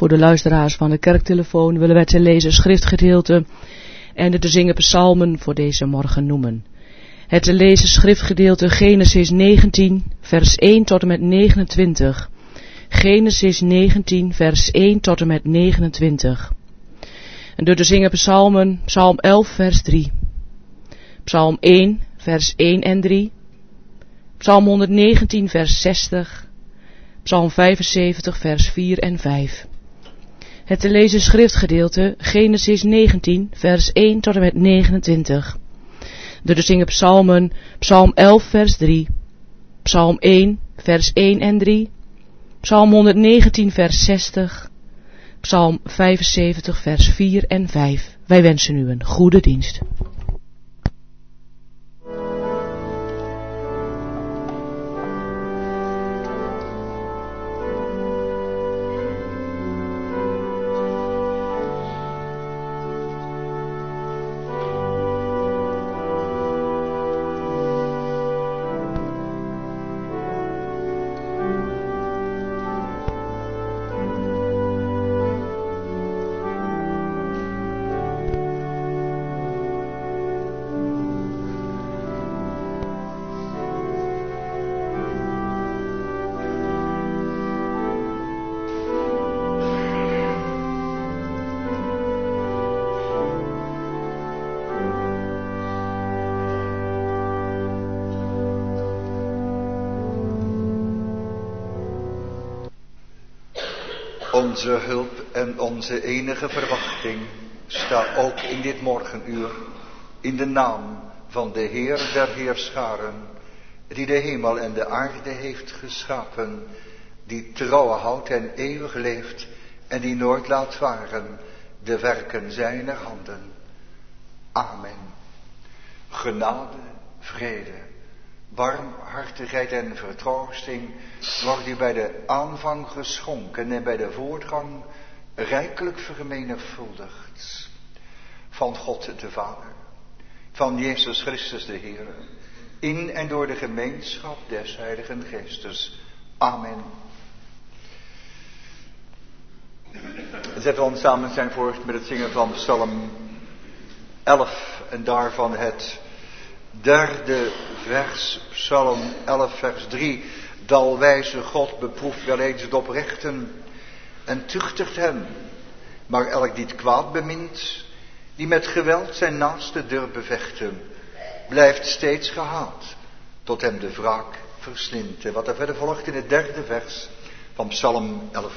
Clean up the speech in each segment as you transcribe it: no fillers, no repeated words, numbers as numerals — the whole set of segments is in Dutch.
Voor de luisteraars van de kerktelefoon willen wij te lezen schriftgedeelte en de te zingen psalmen voor deze morgen noemen. Het te lezen schriftgedeelte Genesis 19 vers 1 tot en met 29. Genesis 19 vers 1 tot en met 29. En de te zingen psalmen, psalm 11 vers 3. Psalm 1 vers 1 en 3. Psalm 119 vers 60. Psalm 75 vers 4 en 5. Het te lezen schriftgedeelte Genesis 19 vers 1 tot en met 29. De te zingen psalmen, psalm 11 vers 3. Psalm 1 vers 1 en 3. Psalm 119 vers 60. Psalm 75 vers 4 en 5. Wij wensen u een goede dienst. Onze hulp en onze enige verwachting staat ook in dit morgenuur in de naam van de Heer der Heerscharen, die de hemel en de aarde heeft geschapen, die trouw houdt en eeuwig leeft en die nooit laat varen de werken zijner handen. Amen. Genade, vrede, barmhartigheid en vertroosting wordt u bij de aanvang geschonken en bij de voortgang rijkelijk vermenigvuldigd. Van God de Vader, van Jezus Christus de Heer, in en door de gemeenschap des Heiligen Geestes. Amen. Zetten we ons samen zijn voort met het zingen van Psalm 11 en daarvan het derde vers, Psalm 11 vers 3. Dalwijze God beproeft wel eens het oprechten en tuchtigt hen, maar elk die het kwaad bemint, die met geweld zijn naaste durft bevechten, blijft steeds gehaat, tot hem de wraak verslindt. En wat er verder volgt in het derde vers van Psalm 11.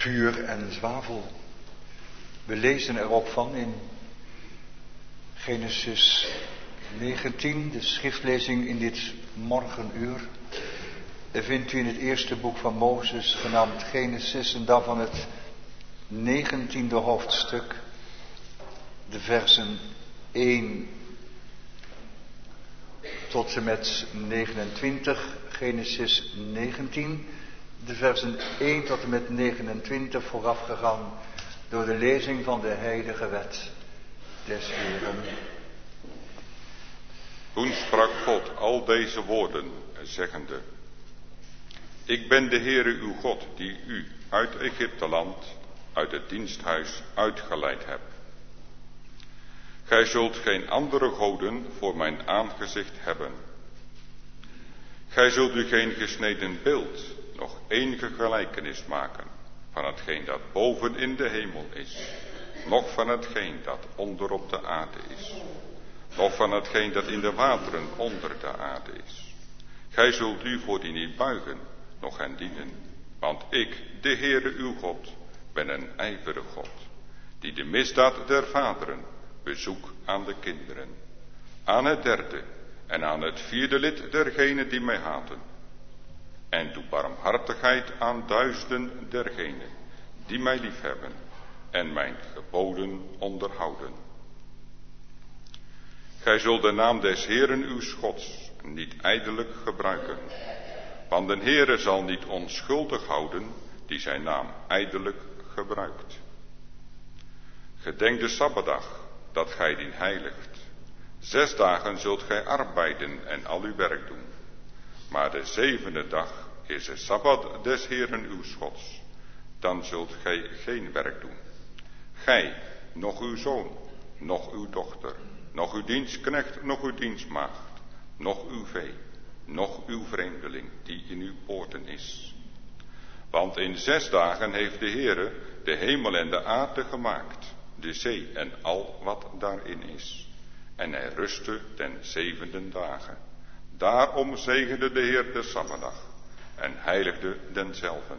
vuur en zwavel. We lezen er ook van in Genesis 19, de schriftlezing in dit morgenuur. Vindt u in het eerste boek van Mozes, genaamd Genesis, en dan van het 19e hoofdstuk, de versen 1 tot en met 29, Genesis 19, de versen 1 tot en met 29, voorafgegaan door de lezing van de heilige wet des Heeren. Toen sprak God al deze woorden, zeggende: Ik ben de Heere uw God, die u uit Egypteland, uit het diensthuis uitgeleid heb. Gij zult geen andere goden voor mijn aangezicht hebben. Gij zult u geen gesneden beeld, nog enige gelijkenis maken van hetgeen dat boven in de hemel is, noch van hetgeen dat onder op de aarde is, noch van hetgeen dat in de wateren onder de aarde is. Gij zult u voor die niet buigen, noch hen dienen, want ik, de Heere uw God, ben een ijverig God, die de misdaad der vaderen bezoek aan de kinderen, aan het derde en aan het vierde lid dergenen die mij haten, en doe barmhartigheid aan duizenden dergenen die mij liefhebben en mijn geboden onderhouden. Gij zult de naam des Heeren uw Gods niet ijdelijk gebruiken, want de Heere zal niet onschuldig houden die zijn naam ijdelijk gebruikt. Gedenk de Sabbatdag, dat gij dien heiligt. 6 dagen zult gij arbeiden en al uw werk doen. Maar de 7e dag is de Sabbat des Heeren uw Gods. Dan zult gij geen werk doen. Gij, noch uw zoon, noch uw dochter, noch uw dienstknecht, noch uw dienstmaagd, noch uw vee, noch uw vreemdeling die in uw poorten is. Want in 6 dagen heeft de Heere de hemel en de aarde gemaakt, de zee en al wat daarin is. En hij rustte ten 7e dagen. Daarom zegende de Heer de Sabbatdag en heiligde denzelven.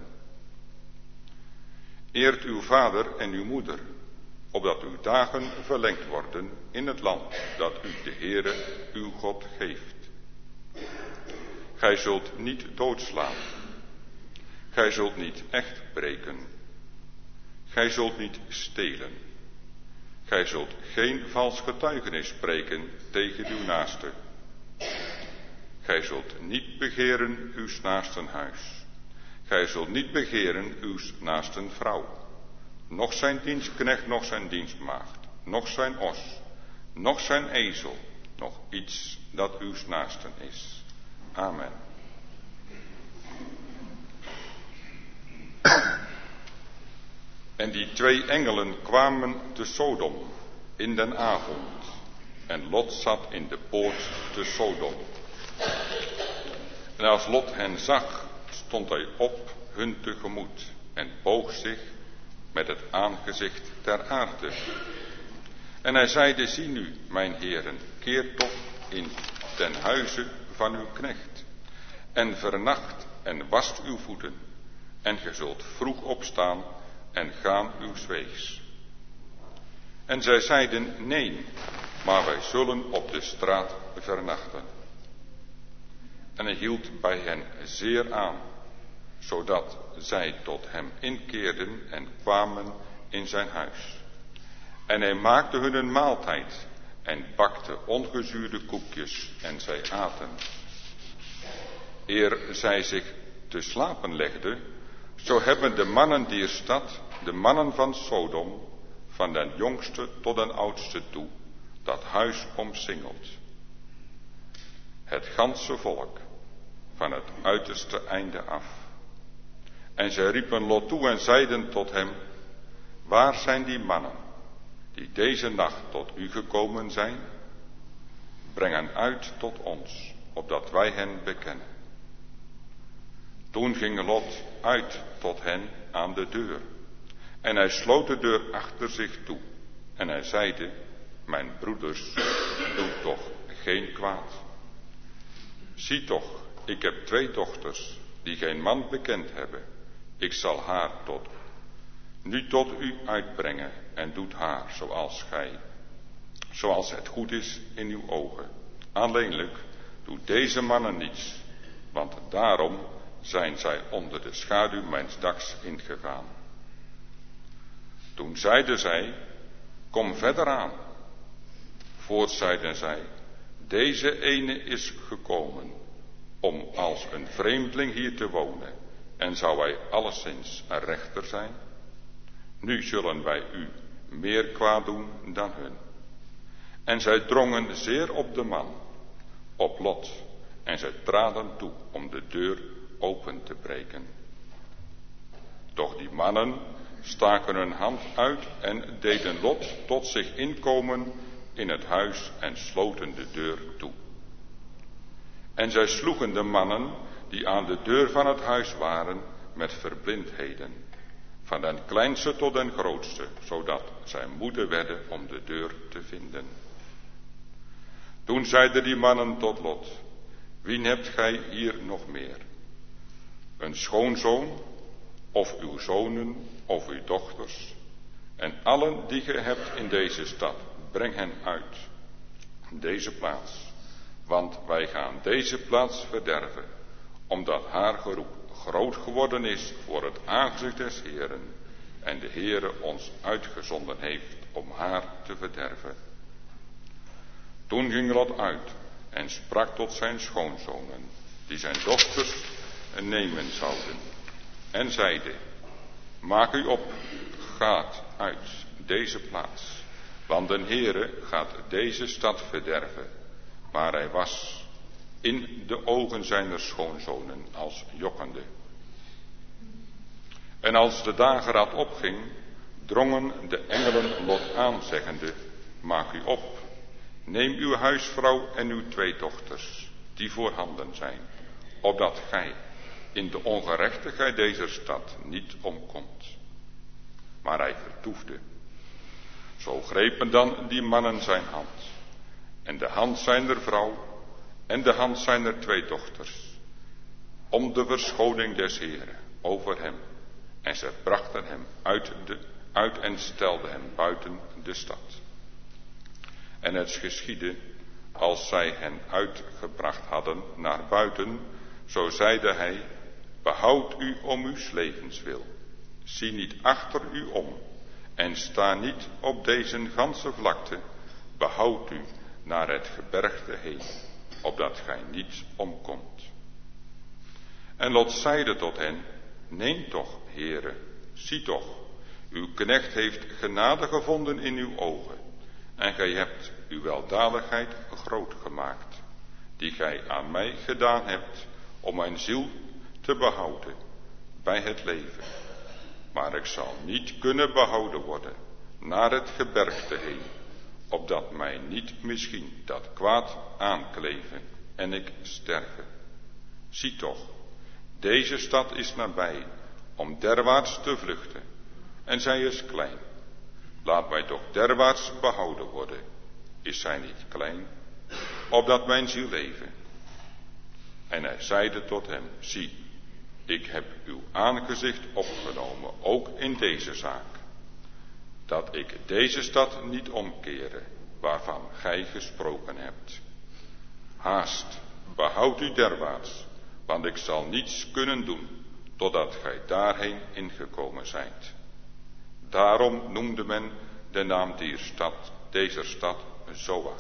Eert uw vader en uw moeder, opdat uw dagen verlengd worden in het land dat u de Heere uw God geeft. Gij zult niet doodslaan. Gij zult niet echt breken. Gij zult niet stelen. Gij zult geen vals getuigenis spreken tegen uw naaste. Gij zult niet begeren uw naasten huis. Gij zult niet begeren uw naasten vrouw, noch zijn dienstknecht, noch zijn dienstmaagd, noch zijn os, noch zijn ezel, noch iets dat uw naasten is. Amen. En die 2 engelen kwamen te Sodom in den avond, en Lot zat in de poort te Sodom. En als Lot hen zag, stond hij op hun tegemoet en boog zich met het aangezicht ter aarde. En hij zeide: Zie nu, mijn heren, keer toch in ten huize van uw knecht, en vernacht en wast uw voeten, en ge zult vroeg opstaan en gaan uw weegs. En zij zeiden: Nee, maar wij zullen op de straat vernachten. En hij hield bij hen zeer aan, zodat zij tot hem inkeerden en kwamen in zijn huis. En hij maakte hun een maaltijd en bakte ongezuurde koekjes en zij aten. Eer zij zich te slapen legden, zo hebben de mannen dier stad, de mannen van Sodom, van den jongste tot den oudste toe, dat huis omsingeld. Het ganse volk, van het uiterste einde af. En zij riepen Lot toe en zeiden tot hem: Waar zijn die mannen, die deze nacht tot u gekomen zijn? Breng hen uit tot ons, opdat wij hen bekennen. Toen ging Lot uit tot hen aan de deur. En hij sloot de deur achter zich toe. En hij zeide: Mijn broeders, doe toch geen kwaad. Zie toch, ik heb 2 dochters, die geen man bekend hebben. Ik zal haar tot nu tot u uitbrengen en doet haar zoals het goed is in uw ogen. Alleenlijk doet deze mannen niets, want daarom zijn zij onder de schaduw mijns daks ingegaan. Toen zeiden zij, kom verder aan. Voorts zeiden zij, deze ene is gekomen om als een vreemdeling hier te wonen, en zou hij alleszins een rechter zijn? Nu zullen wij u meer kwaad doen dan hun. En zij drongen zeer op de man, op Lot, en zij traden toe om de deur open te breken. Doch die mannen staken hun hand uit en deden Lot tot zich inkomen in het huis en sloten de deur toe. En zij sloegen de mannen die aan de deur van het huis waren met verblindheden, van den kleinste tot den grootste, zodat zij moede werden om de deur te vinden. Toen zeiden die mannen tot Lot, wien hebt gij hier nog meer? Een schoonzoon, of uw zonen, of uw dochters? En allen die ge hebt in deze stad, breng hen uit deze plaats. Want wij gaan deze plaats verderven, omdat haar geroep groot geworden is voor het aangezicht des Heeren, en de Heere ons uitgezonden heeft om haar te verderven. Toen ging Lot uit en sprak tot zijn schoonzonen, die zijn dochters nemen zouden, en zeide, maak u op, gaat uit deze plaats, want de Heere gaat deze stad verderven. Maar hij was in de ogen zijner schoonzonen als jokkende. En als de dageraad opging, drongen de engelen Lot aan, zeggende, maak u op, neem uw huisvrouw en uw 2 dochters, die voorhanden zijn, opdat gij in de ongerechtigheid deze stad niet omkomt. Maar hij vertoefde. Zo grepen dan die mannen zijn hand, en de hand zijner vrouw, en de hand zijner 2 dochters, om de verschoning des Heeren over hem. En zij brachten hem uit en stelden hem buiten de stad. En het geschiedde, als zij hen uitgebracht hadden naar buiten, zo zeide hij, behoud u om uw levenswil, zie niet achter u om, en sta niet op deze ganse vlakte, behoud u naar het gebergte heen, opdat gij niet omkomt. En Lot zeide tot hen, neem toch, Heere, zie toch, uw knecht heeft genade gevonden in uw ogen, en gij hebt uw weldadigheid groot gemaakt, die gij aan mij gedaan hebt, om mijn ziel te behouden bij het leven. Maar ik zal niet kunnen behouden worden naar het gebergte heen, opdat mij niet misschien dat kwaad aankleven en ik sterven. Zie toch, deze stad is nabij om derwaarts te vluchten, en zij is klein. Laat mij toch derwaarts behouden worden, is zij niet klein, opdat mijn ziel leven. En hij zeide tot hem, zie, ik heb uw aangezicht opgenomen, ook in deze zaak, dat ik deze stad niet omkere, waarvan gij gesproken hebt. Haast, behoud u derwaarts, want ik zal niets kunnen doen, totdat gij daarheen ingekomen zijt. Daarom noemde men de naam deze stad Zoar.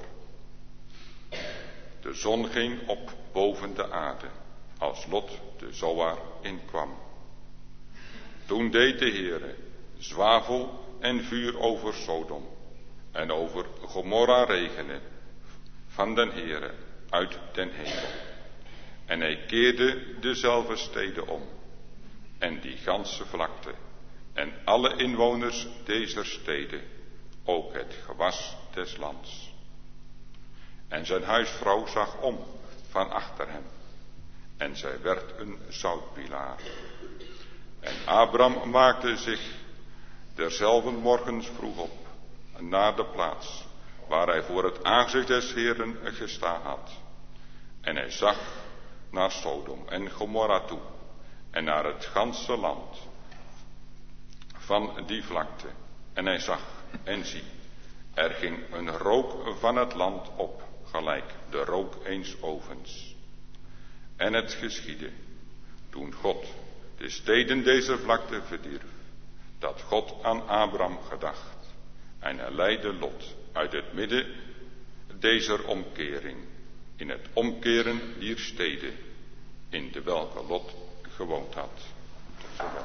De zon ging op boven de aarde, als Lot de Zoar inkwam. Toen deed de Heere zwavel en vuur over Sodom en over Gomorra regenen van den Heere uit den hemel. En hij keerde dezelfde steden om, en die ganse vlakte, en alle inwoners dezer steden, ook het gewas des lands. En zijn huisvrouw zag om van achter hem, en zij werd een zoutpilaar. En Abram maakte zich derzelfde morgens vroeg op, naar de plaats, waar hij voor het aangezicht des Heeren gestaan had. En hij zag naar Sodom en Gomorra toe, en naar het ganse land van die vlakte. En hij zag, en zie, er ging een rook van het land op, gelijk de rook eens ovens. En het geschiedde, toen God de steden deze vlakte verdierf, dat God aan Abraham gedacht, en hij leidde Lot uit het midden deze omkering, in het omkeren dier steden, in de welke Lot gewoond had. Tot zover.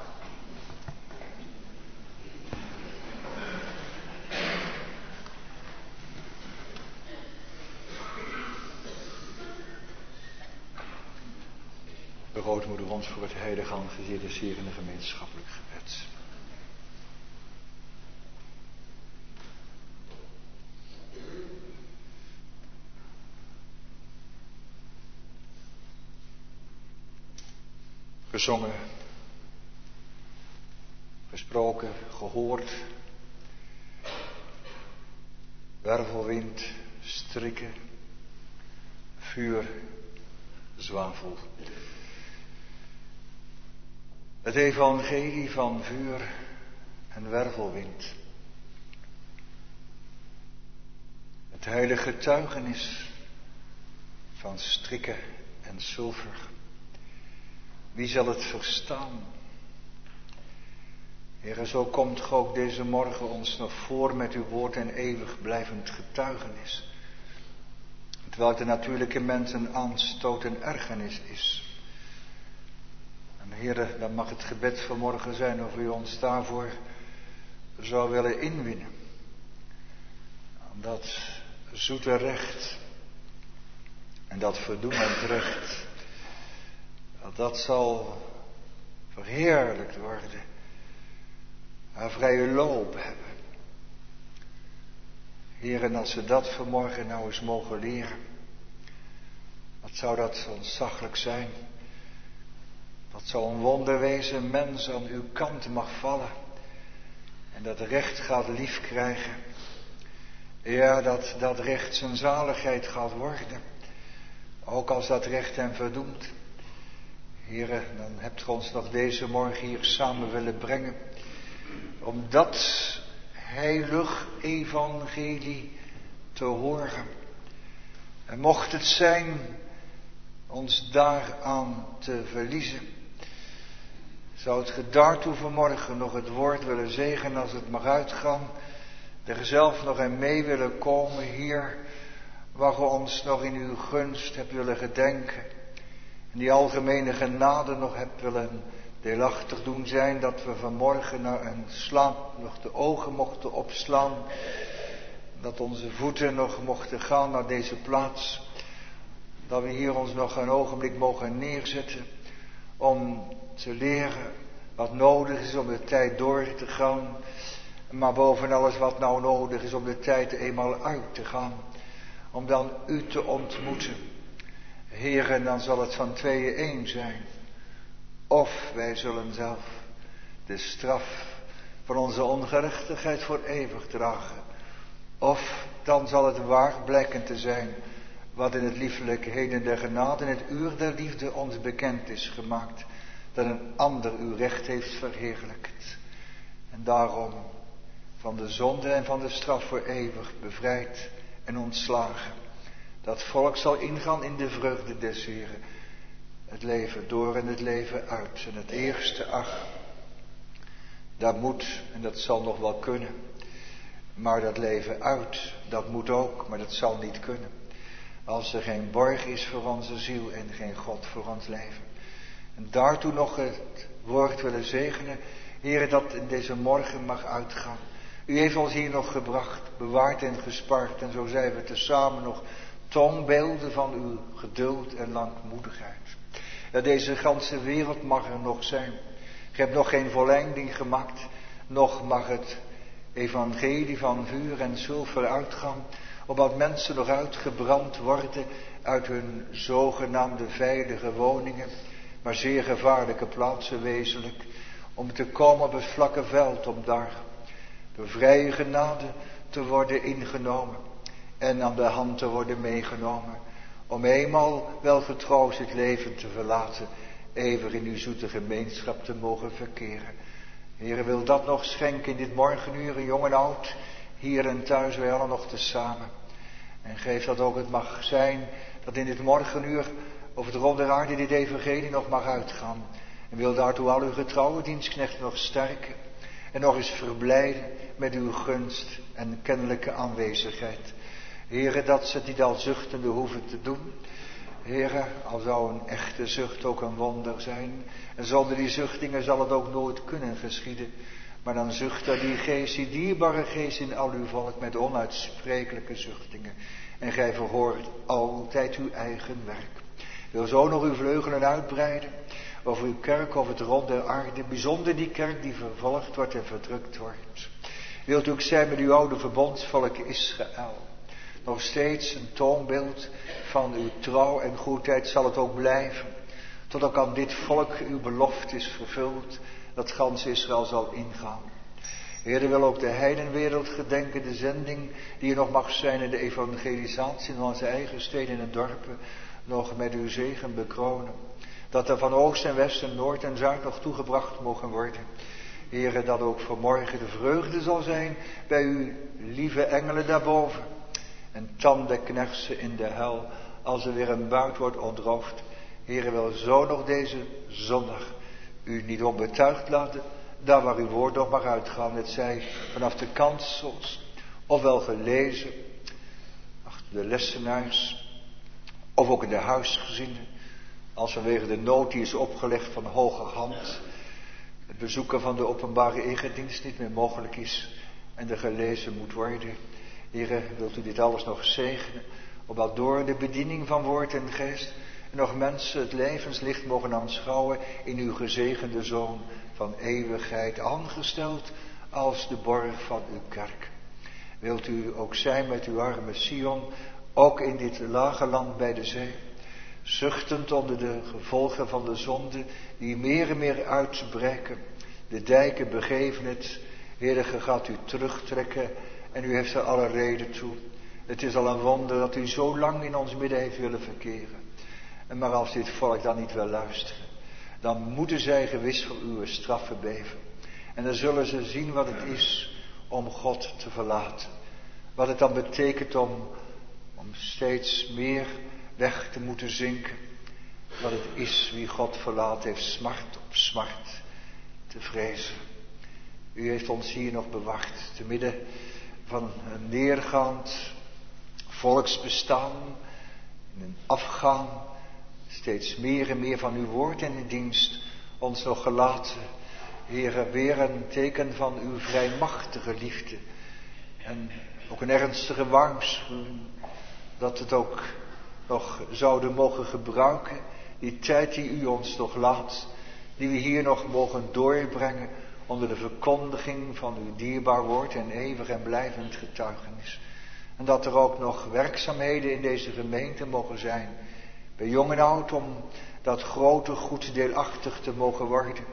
Begroot moeder ons voor het heilige aangezicht des Heeren en gemeenschappelijk gebed. Gezongen, gesproken, gehoord, wervelwind, strikken, vuur, zwavel. Het evangelie van vuur en wervelwind. Het heilige getuigenis van strikken en zilver. Wie zal het verstaan? Heere, zo komt Gij ook deze morgen ons nog voor met uw woord en eeuwig blijvend getuigenis. Terwijl de natuurlijke mens een aanstoot en ergernis is. En Heere, dan mag het gebed vanmorgen zijn of u ons daarvoor zou willen inwinnen. Dat zoete recht en dat verdoemend recht, dat zal verheerlijkt worden, haar vrije loop hebben. Heer, en als we dat vanmorgen nou eens mogen leren, wat zou dat ontzaglijk zijn? Dat zal een wonder wezen, mens aan uw kant mag vallen en dat recht gaat lief krijgen. Ja, dat recht zijn zaligheid gaat worden, ook als dat recht hem verdoemt. Heere, dan hebt u ons nog deze morgen hier samen willen brengen, om dat heilig evangelie te horen. En mocht het zijn ons daaraan te verliezen, zou het ge daartoe vanmorgen nog het woord willen zegenen als het mag uitgaan, er zelf nog in mee willen komen hier, waar ge ons nog in uw gunst hebt willen gedenken. En die algemene genade nog hebt willen deelachtig doen zijn, dat we vanmorgen naar een slaap nog de ogen mochten opslaan. Dat onze voeten nog mochten gaan naar deze plaats. Dat we hier ons nog een ogenblik mogen neerzetten om te leren wat nodig is om de tijd door te gaan. Maar boven alles wat nou nodig is om de tijd eenmaal uit te gaan. Om dan u te ontmoeten. Heeren, dan zal het van tweeën één zijn. Of wij zullen zelf de straf van onze ongerechtigheid voor eeuwig dragen. Of dan zal het waar blijken te zijn wat in het liefelijke heden der genade, in het uur der liefde ons bekend is gemaakt. Dat een ander uw recht heeft verheerlijkt. En daarom van de zonde en van de straf voor eeuwig bevrijd en ontslagen. Dat volk zal ingaan in de vreugde des Heren. Het leven door en het leven uit. En het eerste, dat moet en dat zal nog wel kunnen. Maar dat leven uit, dat moet ook, maar dat zal niet kunnen. Als er geen borg is voor onze ziel en geen God voor ons leven. En daartoe nog het woord willen zegenen. Heere, dat in deze morgen mag uitgaan. U heeft ons hier nog gebracht, bewaard en gespaard. En zo zijn we tezamen nog toonbeelden van uw geduld en langmoedigheid. Dat deze ganse wereld mag er nog zijn. Je hebt nog geen volleinding gemaakt. Nog mag het evangelie van vuur en zilver uitgaan. Opdat mensen nog uitgebrand worden uit hun zogenaamde veilige woningen. Maar zeer gevaarlijke plaatsen wezenlijk. Om te komen op het vlakke veld, om daar door vrije genade te worden ingenomen. En aan de hand te worden meegenomen. Om eenmaal wel getroost het leven te verlaten. Eeuwig in uw zoete gemeenschap te mogen verkeren. Heere, wil dat nog schenken in dit morgenuur, jong en oud, hier en thuis, wij allen nog tezamen. En geef dat ook het mag zijn, dat in dit morgenuur over de rond der aarde dit evangelie nog mag uitgaan. En wil daartoe al uw getrouwe dienstknechten nog sterken. En nog eens verblijden met uw gunst en kennelijke aanwezigheid. Heere, dat ze het niet al zuchtende hoeven te doen. Heere, al zou een echte zucht ook een wonder zijn. En zonder die zuchtingen zal het ook nooit kunnen geschieden. Maar dan zucht er die geest, die dierbare geest in al uw volk met onuitsprekelijke zuchtingen. En gij verhoort altijd uw eigen werk. Wil zo nog uw vleugelen uitbreiden over uw kerk, over het rond der aarde. Bijzonder die kerk die vervolgd wordt en verdrukt wordt. Wilt u ook zijn met uw oude verbondsvolk Israël. Nog steeds een toonbeeld van uw trouw en goedheid zal het ook blijven. Tot ook aan dit volk uw belofte is vervuld, dat gans Israël zal ingaan. Heer, wil ook de heidenwereld gedenken, de zending die er nog mag zijn in de evangelisatie in onze eigen steden en dorpen, nog met uw zegen bekronen. Dat er van oost en west en noord en zuid nog toegebracht mogen worden. Heer, dat ook vanmorgen de vreugde zal zijn bij uw lieve engelen daarboven. En tandenknersen in de hel als er weer een buit wordt ontroofd. Heer, wil zo nog deze zondag u niet onbetuigd laten, daar waar uw woord nog mag uitgaan. Het zij vanaf de kansels, ofwel gelezen, achter de lessenaars, of ook in de huisgezinnen, als vanwege de nood die is opgelegd van hoger hand, het bezoeken van de openbare eredienst niet meer mogelijk is en er gelezen moet worden. Heere, wilt u dit alles nog zegenen, opdat door de bediening van woord en geest en nog mensen het levenslicht mogen aanschouwen in uw gezegende Zoon van eeuwigheid, aangesteld als de borg van uw kerk. Wilt u ook zijn met uw arme Sion, ook in dit lage land bij de zee, zuchtend onder de gevolgen van de zonde die meer en meer uitbreken. De dijken begeven het, Heere, ge gaat u terugtrekken en u heeft er alle reden toe. Het is al een wonder dat u zo lang in ons midden heeft willen verkeren. En maar als dit volk dan niet wil luisteren, dan moeten zij gewis voor uw straffen beven. En dan zullen ze zien wat het is om God te verlaten. Wat het dan betekent om steeds meer weg te moeten zinken. Wat het is wie God verlaten heeft, smart op smart te vrezen. U heeft ons hier nog bewaard, te midden van een neergaand volksbestaan, in een afgaan, steeds meer en meer van uw woord en in dienst ons nog gelaten. Heere, weer een teken van uw vrijmachtige liefde. En ook een ernstige waarschuwing dat het ook nog zouden mogen gebruiken, die tijd die u ons nog laat, die we hier nog mogen doorbrengen onder de verkondiging van uw dierbaar woord en eeuwig en blijvend getuigenis. En dat er ook nog werkzaamheden in deze gemeente mogen zijn, bij jong en oud, om dat grote goed deelachtig te mogen worden.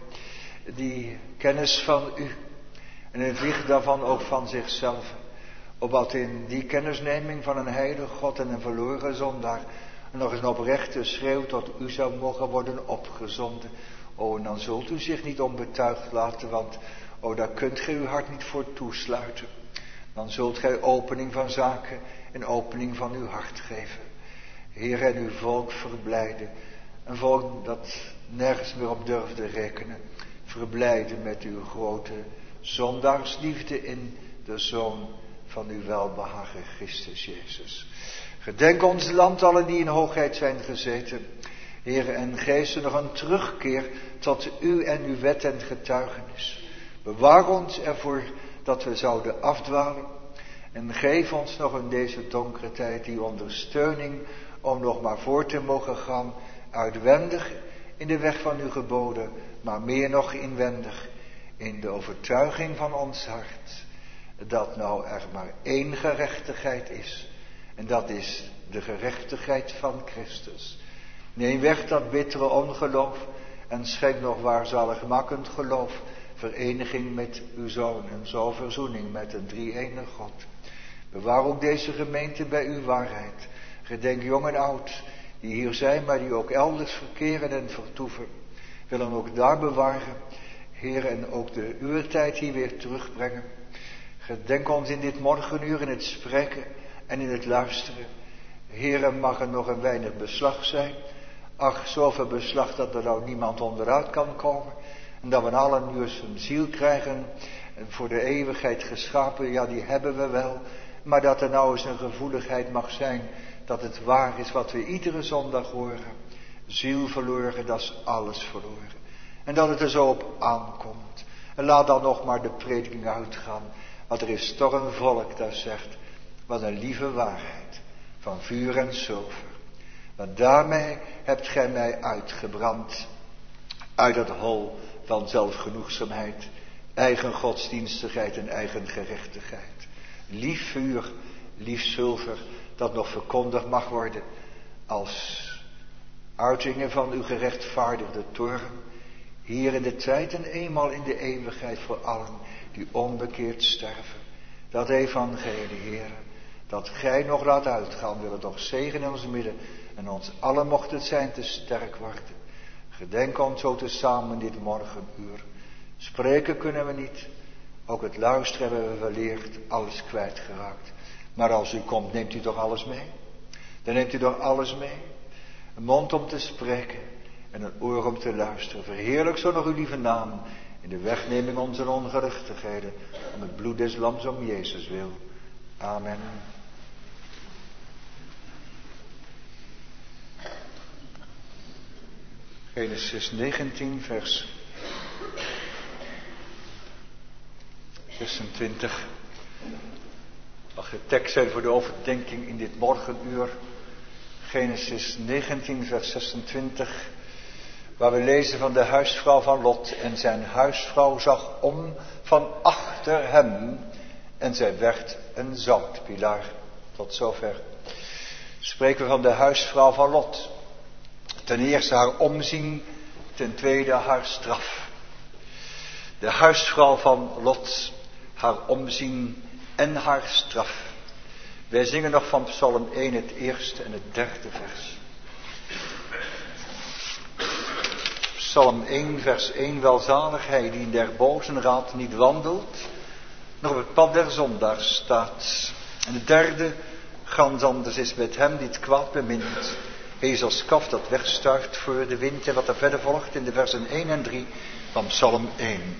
Die kennis van u en het licht daarvan ook van zichzelf. Opdat in die kennisneming van een heilige God en een verloren zondaar nog eens een oprechte schreeuw tot u zou mogen worden opgezonden. O, en dan zult u zich niet onbetuigd laten, want daar kunt gij uw hart niet voor toesluiten. Dan zult gij opening van zaken en opening van uw hart geven. Heer, en uw volk verblijden. Een volk dat nergens meer op durfde rekenen. Verblijden met uw grote zondaarsliefde in de Zoon van uw welbehagen Christus Jezus. Gedenk ons land allen die in hoogheid zijn gezeten. Heer, en geef ze nog een terugkeer tot u en uw wet en getuigenis. Bewaar ons ervoor dat we zouden afdwalen. En geef ons nog in deze donkere tijd die ondersteuning om nog maar voor te mogen gaan, uitwendig in de weg van uw geboden, maar meer nog inwendig in de overtuiging van ons hart, dat nou er maar één gerechtigheid is, en dat is de gerechtigheid van Christus. Neem weg dat bittere ongeloof en schenk nog waar zaligmakend geloof, vereniging met uw Zoon en zo verzoening met een drie-enige God. Bewaar ook deze gemeente bij uw waarheid. Gedenk jong en oud die hier zijn, maar die ook elders verkeren en vertoeven. Willen ook daar bewaren. Heer, en ook de uurtijd hier weer terugbrengen. Gedenk ons in dit morgenuur, in het spreken en in het luisteren. Heer, mag er nog een weinig beslag zijn. Ach, zoveel beslag dat er nou niemand onderuit kan komen. En dat we allen nu eens een ziel krijgen. En voor de eeuwigheid geschapen, ja, die hebben we wel. Maar dat er nou eens een gevoeligheid mag zijn. Dat het waar is wat we iedere zondag horen. Ziel verloren, dat is alles verloren. En dat het er zo op aankomt. En laat dan nog maar de prediking uitgaan. Want er is toch een volk dat zegt, wat een lieve waarheid. Van vuur en zilver. Want daarmee hebt gij mij uitgebrand. Uit het hol van zelfgenoegzaamheid. Eigen godsdienstigheid en eigen gerechtigheid. Lief vuur, lief zilver, dat nog verkondigd mag worden. Als uitingen van uw gerechtvaardigde toorn. Hier in de tijd en eenmaal in de eeuwigheid voor allen die onbekeerd sterven. Dat evangelie, Heer, dat gij nog laat uitgaan, wil het nog zegen in ons midden. En ons allen mocht het zijn te sterk worden. Gedenk ons zo tezamen dit morgenuur. Spreken kunnen we niet. Ook het luisteren hebben we verleerd, alles kwijtgeraakt. Maar als u komt, neemt u toch alles mee? Dan neemt u toch alles mee? Een mond om te spreken en een oor om te luisteren. Verheerlijk zo nog uw lieve naam in de wegneming onze ongerechtigheden. Om het bloed des lams om Jezus wil. Amen. Genesis 19 vers 26. Mag de tekst zijn voor de overdenking in dit morgenuur. Genesis 19 vers 26. Waar we lezen van de huisvrouw van Lot. En zijn huisvrouw zag om van achter hem. En zij werd een zoutpilaar. Tot zover. Spreken we van de huisvrouw van Lot. Ten eerste haar omzien. Ten tweede haar straf. De huisvrouw van Lot. Haar omzien en haar straf. Wij zingen nog van Psalm 1 het eerste en het derde vers. Psalm 1 vers 1. Welzalig hij die in der bozen raad niet wandelt, nog op het pad der zondaars staat. En het derde, gans anders is met hem die het kwaad bemint. Hij is als kaf dat wegstuift voor de wind. En wat er verder volgt in de versen 1 en 3 van Psalm 1.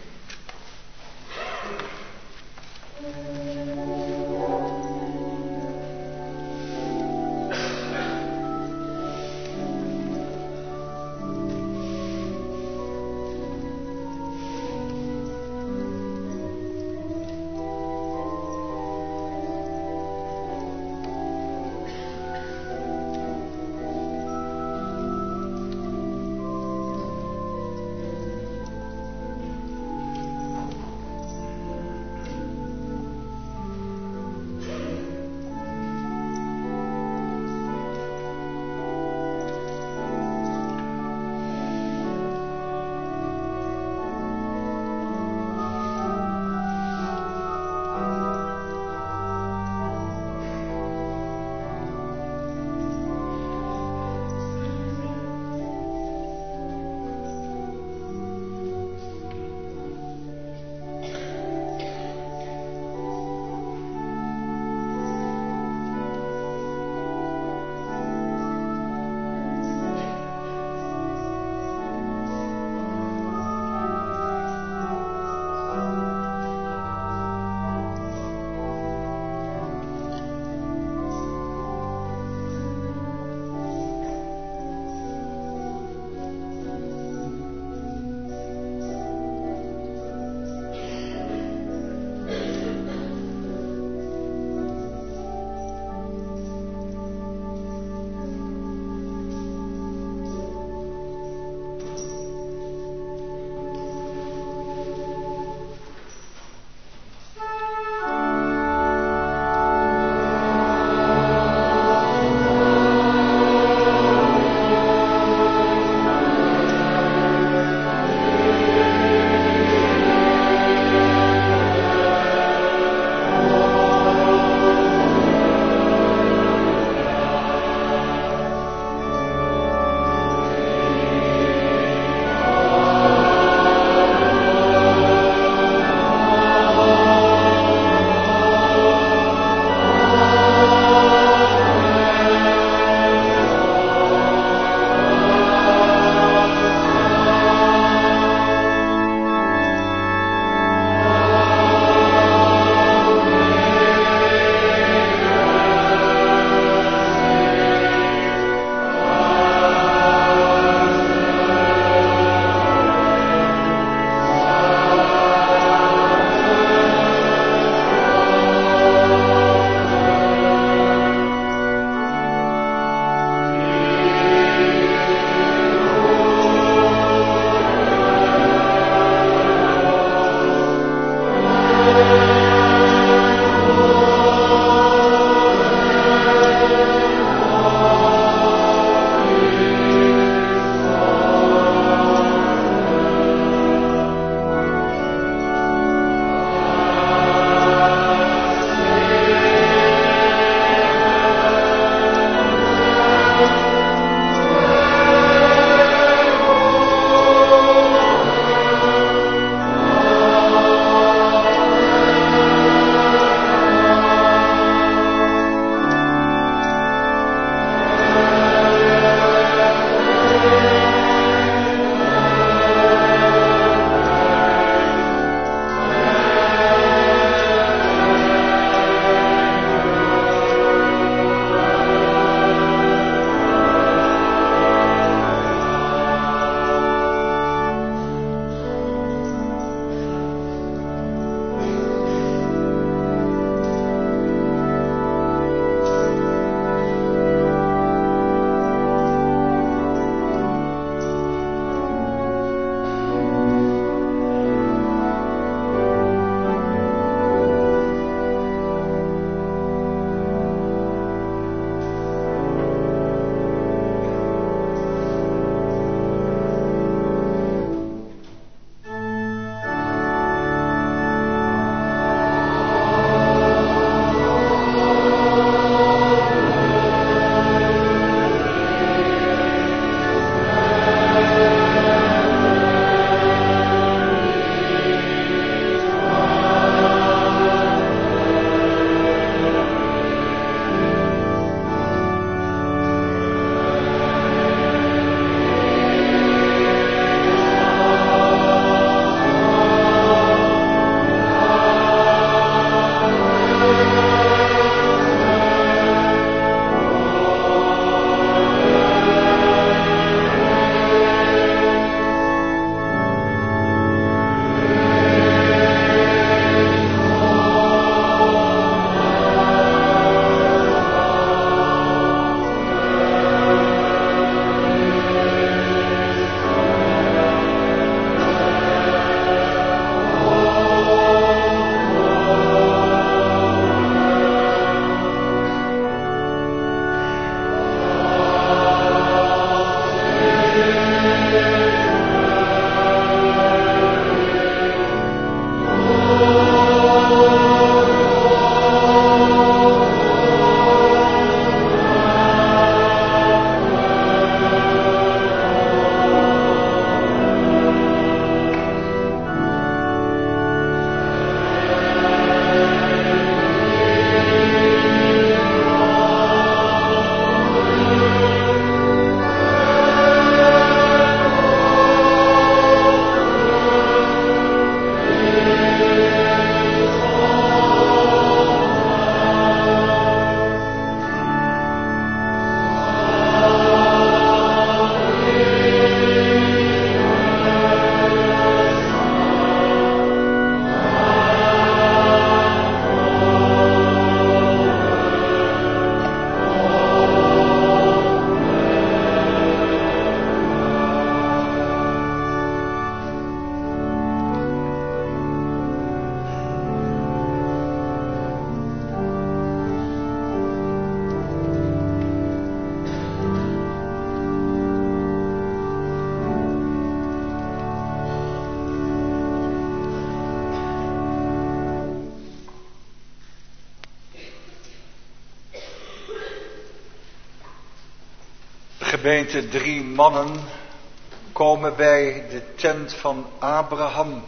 Gemeente, 3 mannen komen bij de tent van Abraham.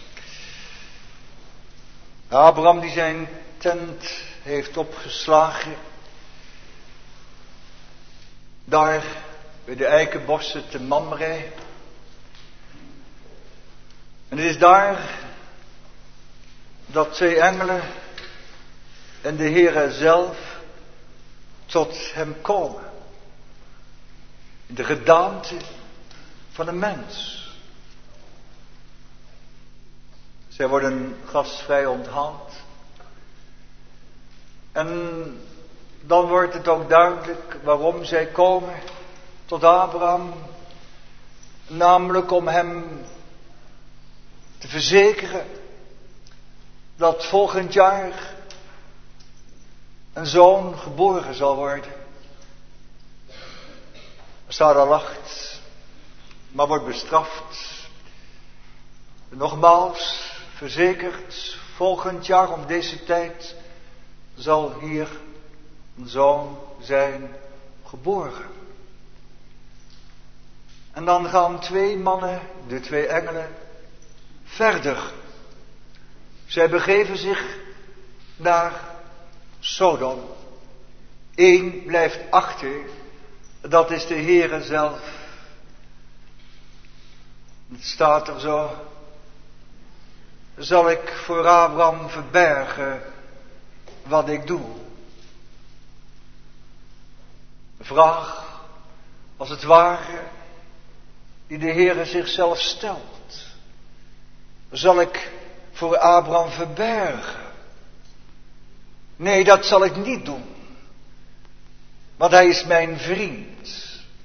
Abraham die zijn tent heeft opgeslagen. Daar bij de eikenbossen te Mamre. En het is daar dat 2 engelen en de Heere zelf tot hem komen. In de gedaante van een mens. Zij worden gastvrij onthaald. En dan wordt het ook duidelijk waarom zij komen tot Abraham. Namelijk om hem te verzekeren dat volgend jaar een zoon geboren zal worden. Sarah lacht, maar wordt bestraft. Nogmaals, verzekerd, volgend jaar om deze tijd zal hier een zoon zijn geboren. En dan gaan 2 mannen, de 2 engelen, verder. Zij begeven zich naar Sodom. 1 blijft achter, dat is de Heere zelf. Het staat er zo. Zal ik voor Abraham verbergen wat ik doe? Een vraag, als het ware, die de Heere zichzelf stelt. Zal ik voor Abraham verbergen? Nee, dat zal ik niet doen. Want hij is mijn vriend.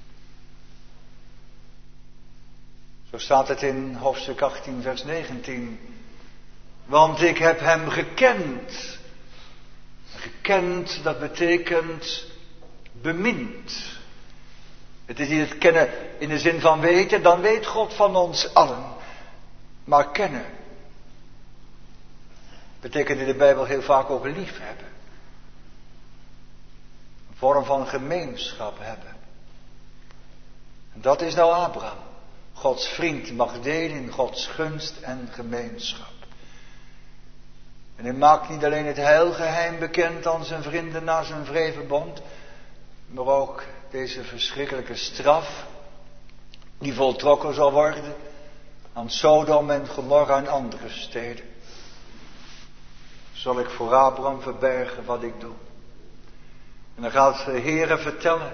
Zo staat het in hoofdstuk 18 vers 19. Want ik heb hem gekend. Gekend, dat betekent bemind. Het is niet het kennen in de zin van weten, dan weet God van ons allen. Maar kennen betekent in de Bijbel heel vaak ook liefhebben. Een vorm van gemeenschap hebben. En dat is nou Abraham. Gods vriend mag delen in Gods gunst en gemeenschap. En hij maakt niet alleen het heilgeheim bekend aan zijn vrienden na zijn vredenbond, maar ook deze verschrikkelijke straf die voltrokken zal worden aan Sodom en Gomorra en andere steden. Zal ik voor Abraham verbergen wat ik doe. En dan gaat de Heere vertellen,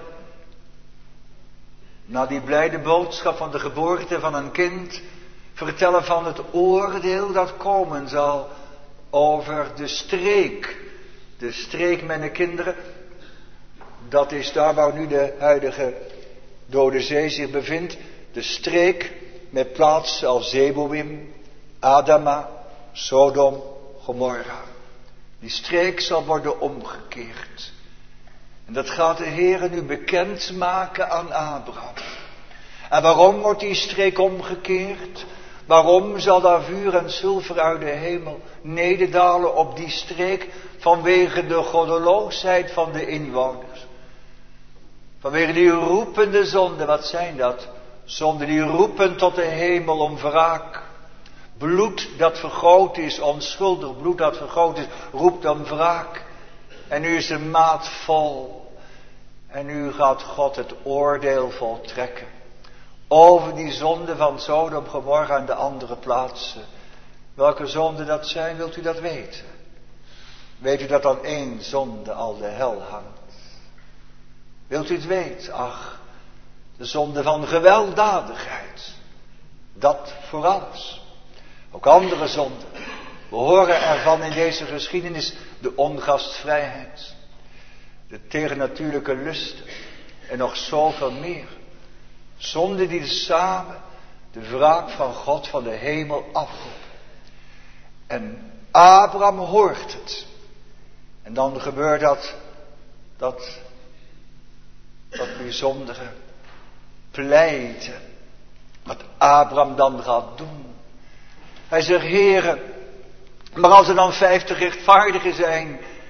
na die blijde boodschap van de geboorte van een kind, vertellen van het oordeel dat komen zal over de streek. De streek, mijn kinderen, dat is daar waar nu de huidige Dode Zee zich bevindt. De streek met plaatsen als Zeboim, Adama, Sodom, Gomorra. Die streek zal worden omgekeerd. En dat gaat de Heere nu bekend maken aan Abraham. En waarom wordt die streek omgekeerd? Waarom zal daar vuur en zilver uit de hemel nederdalen op die streek? Vanwege de goddeloosheid van de inwoners. Vanwege die roepende zonden, wat zijn dat? Zonden die roepen tot de hemel om wraak. Bloed dat vergoot is, onschuldig bloed dat vergoot is, roept om wraak. En nu is de maat vol. En nu gaat God het oordeel voltrekken. Over die zonden van Sodom, Gomorra en de andere plaatsen. Welke zonden dat zijn, wilt u dat weten? Weet u dat aan 1 zonde al de hel hangt? Wilt u het weten? Ach, de zonde van gewelddadigheid. Dat voor alles. Ook andere zonden. We horen ervan in deze geschiedenis de ongastvrijheid. De tegennatuurlijke lusten. En nog zoveel meer. Zonden die samen de wraak van God van de hemel afroepen. En Abraham hoort het. En dan gebeurt dat bijzondere pleiten. Wat Abraham dan gaat doen. Hij zegt, Heere, maar als er dan 50 rechtvaardigen zijn,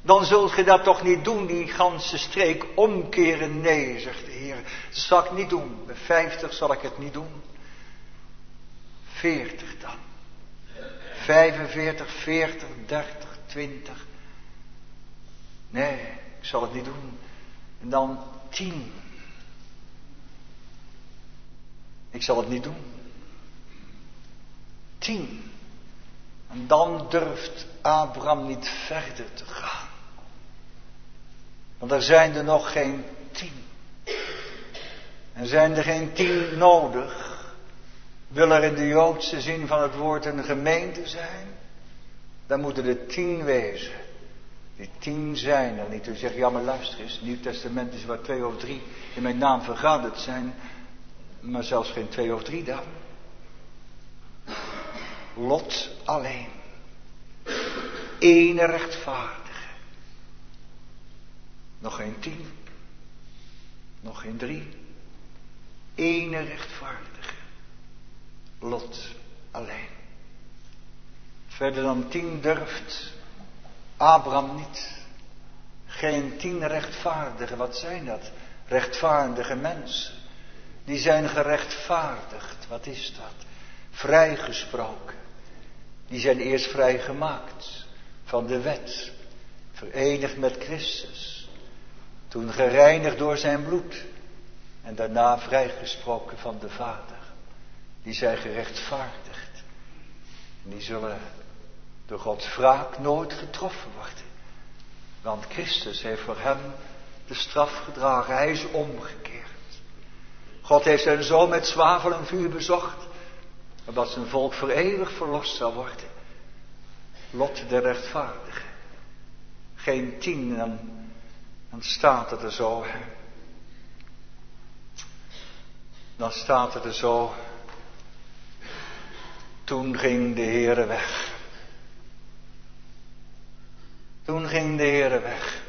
Dan zult ge dat toch niet doen, die ganse streek omkeren? Nee, zegt de Heer, dat zal ik niet doen. Bij 50 zal ik het niet doen. 40 dan. 45, 40, 30, 20. Nee, ik zal het niet doen. En dan 10. Ik zal het niet doen. 10. En dan durft Abraham niet verder te gaan. Want er zijn er nog geen 10. En zijn er geen 10 nodig. Wil er in de Joodse zin van het woord een gemeente zijn, dan moeten er 10 wezen. Die 10 zijn er niet. U zegt, ja maar luister eens, het Nieuw Testament is waar 2 of 3 in mijn naam vergaderd zijn. Maar zelfs geen 2 of 3 dan. Lot alleen. Ene rechtvaardige. Nog geen 10. Nog geen 3. Ene rechtvaardige. Lot alleen. Verder dan 10 durft Abraham niet. Geen 10 rechtvaardigen. Wat zijn dat? Rechtvaardige mensen. Die zijn gerechtvaardigd. Wat is dat? Vrijgesproken. Die zijn eerst vrijgemaakt van de wet. Verenigd met Christus. Toen gereinigd door zijn bloed. En daarna vrijgesproken van de Vader. Die zijn gerechtvaardigd. En die zullen door Gods wraak nooit getroffen worden. Want Christus heeft voor hem de straf gedragen. Hij is omgekeerd. God heeft zijn zoon met zwavel en vuur bezocht. Opdat zijn volk voor eeuwig verlost zou worden. Lot de rechtvaardige. Geen 10, dan staat het er zo. Dan staat het er zo. Toen ging de Heere weg. Toen ging de Heere weg.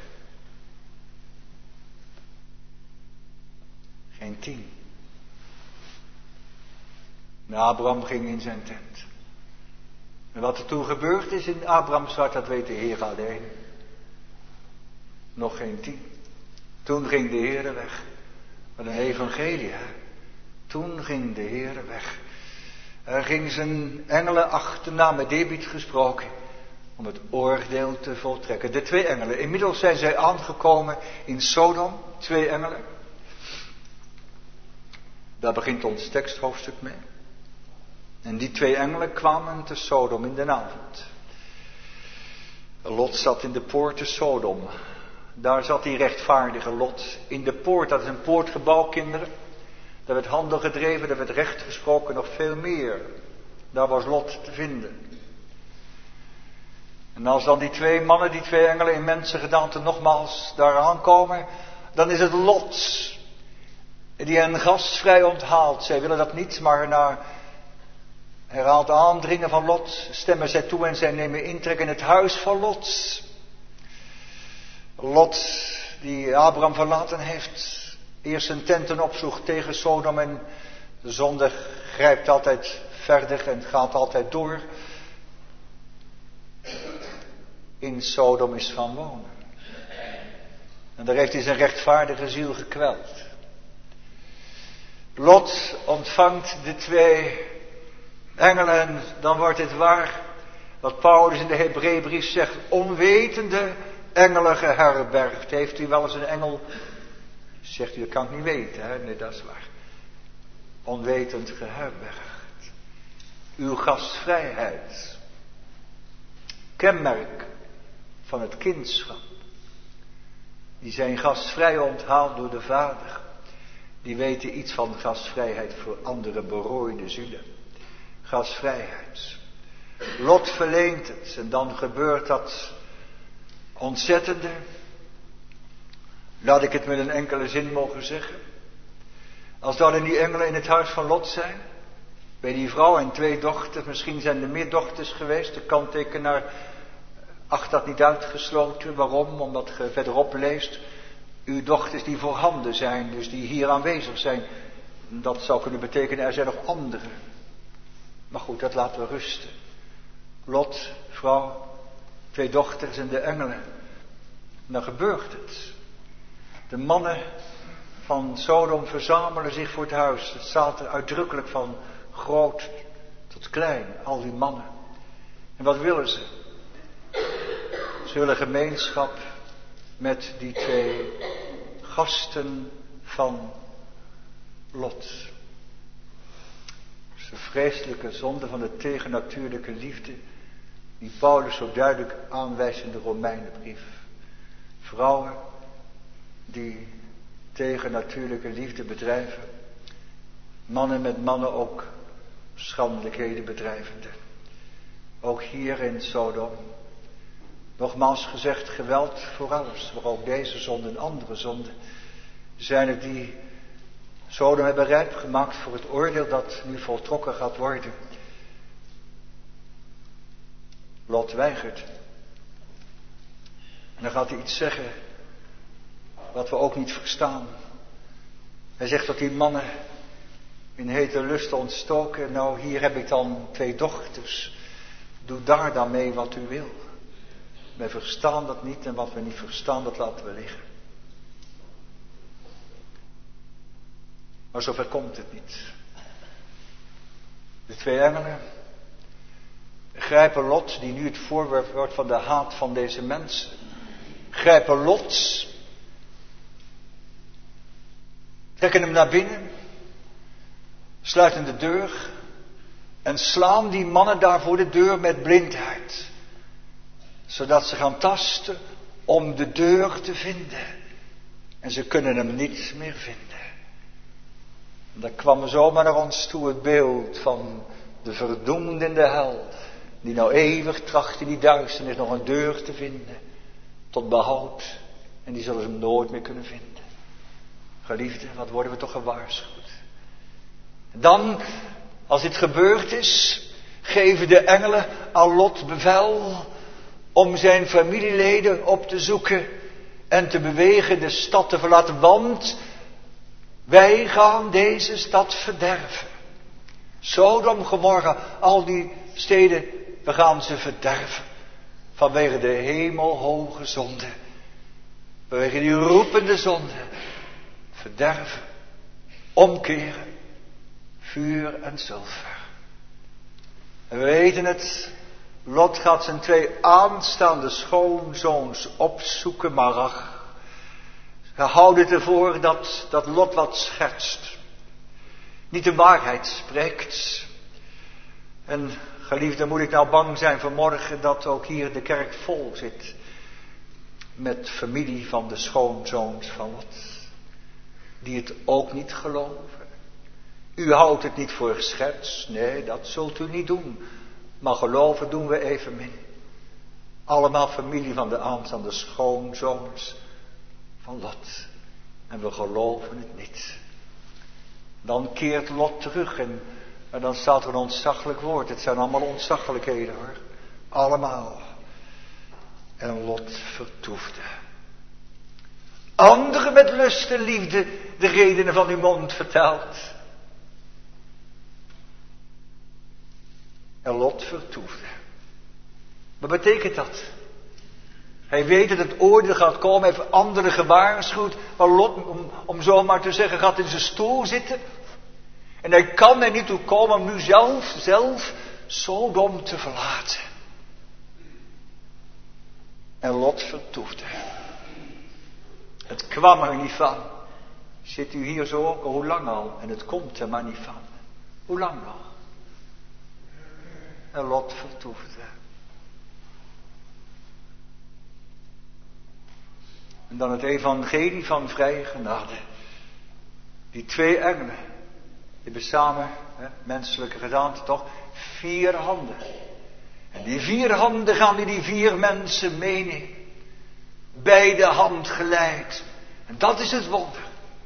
Geen 10. En Abraham ging in zijn tent. En wat er toen gebeurd is in Abrahams hart, dat weet de Heer alleen. Nog geen 10. Toen ging de Heere weg. Wat een evangelie, hè. Toen ging de Heere weg. Er ging zijn engelen achterna, met eerbied gesproken, om het oordeel te voltrekken. De 2 engelen. Inmiddels zijn zij aangekomen in Sodom. 2 engelen. Daar begint ons teksthoofdstuk mee. En die 2 engelen kwamen te Sodom in de avond. Lot zat in de poorten Sodom. Daar zat die rechtvaardige Lot. In de poort, dat is een poortgebouw, kinderen. Daar werd handel gedreven, daar werd recht gesproken, nog veel meer. Daar was Lot te vinden. En als dan die 2 mannen, die 2 engelen in mensengedaante nogmaals daar aankomen, dan is het Lot die hen gastvrij onthaalt. Zij willen dat niet, maar na herhaald aandringen van Lot stemmen zij toe en zij nemen intrek in het huis van Lot. Lot die Abraham verlaten heeft. Eerst zijn tenten opsloeg tegen Sodom en de zonde grijpt altijd verder en gaat altijd door. In Sodom is van wonen. En daar heeft hij zijn rechtvaardige ziel gekweld. Lot ontvangt de 2 engelen en dan wordt het waar wat Paulus in de Hebreeënbrief zegt. Onwetende engelen geherbergd. Heeft u wel eens een engel? Zegt u, dat kan ik niet weten. Hè? Nee, dat is waar. Onwetend geherbergd. Uw gastvrijheid. Kenmerk van het kindschap. Die zijn gastvrij onthaald door de Vader. Die weten iets van gastvrijheid voor andere berooide zielen. Gastvrijheid. Lot verleent het en dan gebeurt dat ontzettende. Laat ik het met een enkele zin mogen zeggen. Als dan die engelen in het huis van Lot zijn. Bij die vrouw en 2 dochters. Misschien zijn er meer dochters geweest. De kanttekenaar acht dat niet uitgesloten. Waarom? Omdat je verderop leest. Uw dochters die voorhanden zijn. Dus die hier aanwezig zijn. Dat zou kunnen betekenen er zijn nog anderen. Maar goed, dat laten we rusten. Lot, vrouw, 2 dochters en de engelen. En dan gebeurt het. De mannen van Sodom verzamelen zich voor het huis. Het staat er uitdrukkelijk van groot tot klein, al die mannen. En wat willen ze? Ze willen gemeenschap met die twee gasten van Lot. Dat is de vreselijke zonde van de tegennatuurlijke liefde die Paulus zo duidelijk aanwijst in de Romeinenbrief. Vrouwen die tegennatuurlijke liefde bedrijven. Mannen met mannen ook schandelijkheden bedrijvende. Ook hier in Sodom. Nogmaals gezegd, geweld voor alles. Maar ook deze zonde en andere zonden zijn het die Sodom hebben rijp gemaakt voor het oordeel dat nu voltrokken gaat worden. Lot weigert. En dan gaat hij iets zeggen wat we ook niet verstaan. Hij zegt dat die mannen in hete lust ontstoken. Nou, hier heb ik dan 2 dochters. Doe daar dan mee wat u wil. Wij verstaan dat niet en wat we niet verstaan, dat laten we liggen. Maar zover komt het niet. De 2 engelen grijpen Lot, die nu het voorwerp wordt van de haat van deze mensen. Grijpen Lot, trekken hem naar binnen, sluiten de deur en slaan die mannen daar voor de deur met blindheid. Zodat ze gaan tasten om de deur te vinden. En ze kunnen hem niet meer vinden. En dan kwam er zomaar naar ons toe het beeld van de verdoemde in de hel. Die nou eeuwig tracht in die duisternis nog een deur te vinden. Tot behoud. En die zullen ze hem nooit meer kunnen vinden. Geliefden, wat worden we toch gewaarschuwd. Dan, als dit gebeurd is, geven de engelen aan Lot bevel om zijn familieleden op te zoeken en te bewegen de stad te verlaten. Want wij gaan deze stad verderven. Sodom, Gomorra, al die steden, we gaan ze verderven. Vanwege de hemelhoge zonde. Vanwege die roepende zonde. Verderven. Omkeren. Vuur en zilver. En we weten het. Lot gaat zijn 2 aanstaande schoonzoons opzoeken, maar ach, we houden het ervoor dat Lot wat schertst. Niet de waarheid spreekt. En geliefde, moet ik nou bang zijn vanmorgen dat ook hier de kerk vol zit met familie van de schoonzoons van Lot. Die het ook niet geloven. U houdt het niet voor scherts, nee, dat zult u niet doen. Maar geloven doen we evenmin. Allemaal familie van de aanstaande schoonzoons van Lot. En we geloven het niet. Dan keert Lot terug en dan staat er een ontzaglijk woord. Het zijn allemaal ontzaglijkheden hoor. Allemaal. En Lot vertoefde. Anderen met lust en liefde de redenen van uw mond vertelt. En Lot vertoefde. Wat betekent dat? Hij weet dat het oordeel gaat komen, heeft anderen gewaarschuwd. Maar Lot, om zo maar te zeggen, gaat in zijn stoel zitten. En hij kan er niet toe komen om nu zelf Sodom te verlaten. En Lot vertoefde. Het kwam er niet van. Zit u hier zo ook? Hoe lang al? En het komt er maar niet van. Hoe lang nog? En Lot vertoefde. En dan het evangelie van vrije genade. Die 2 engelen. Die hebben samen, menselijke gedaante toch, 4 handen. En die 4 handen gaan die 4 mensen meenemen. Bij de hand geleid. En dat is het wonder.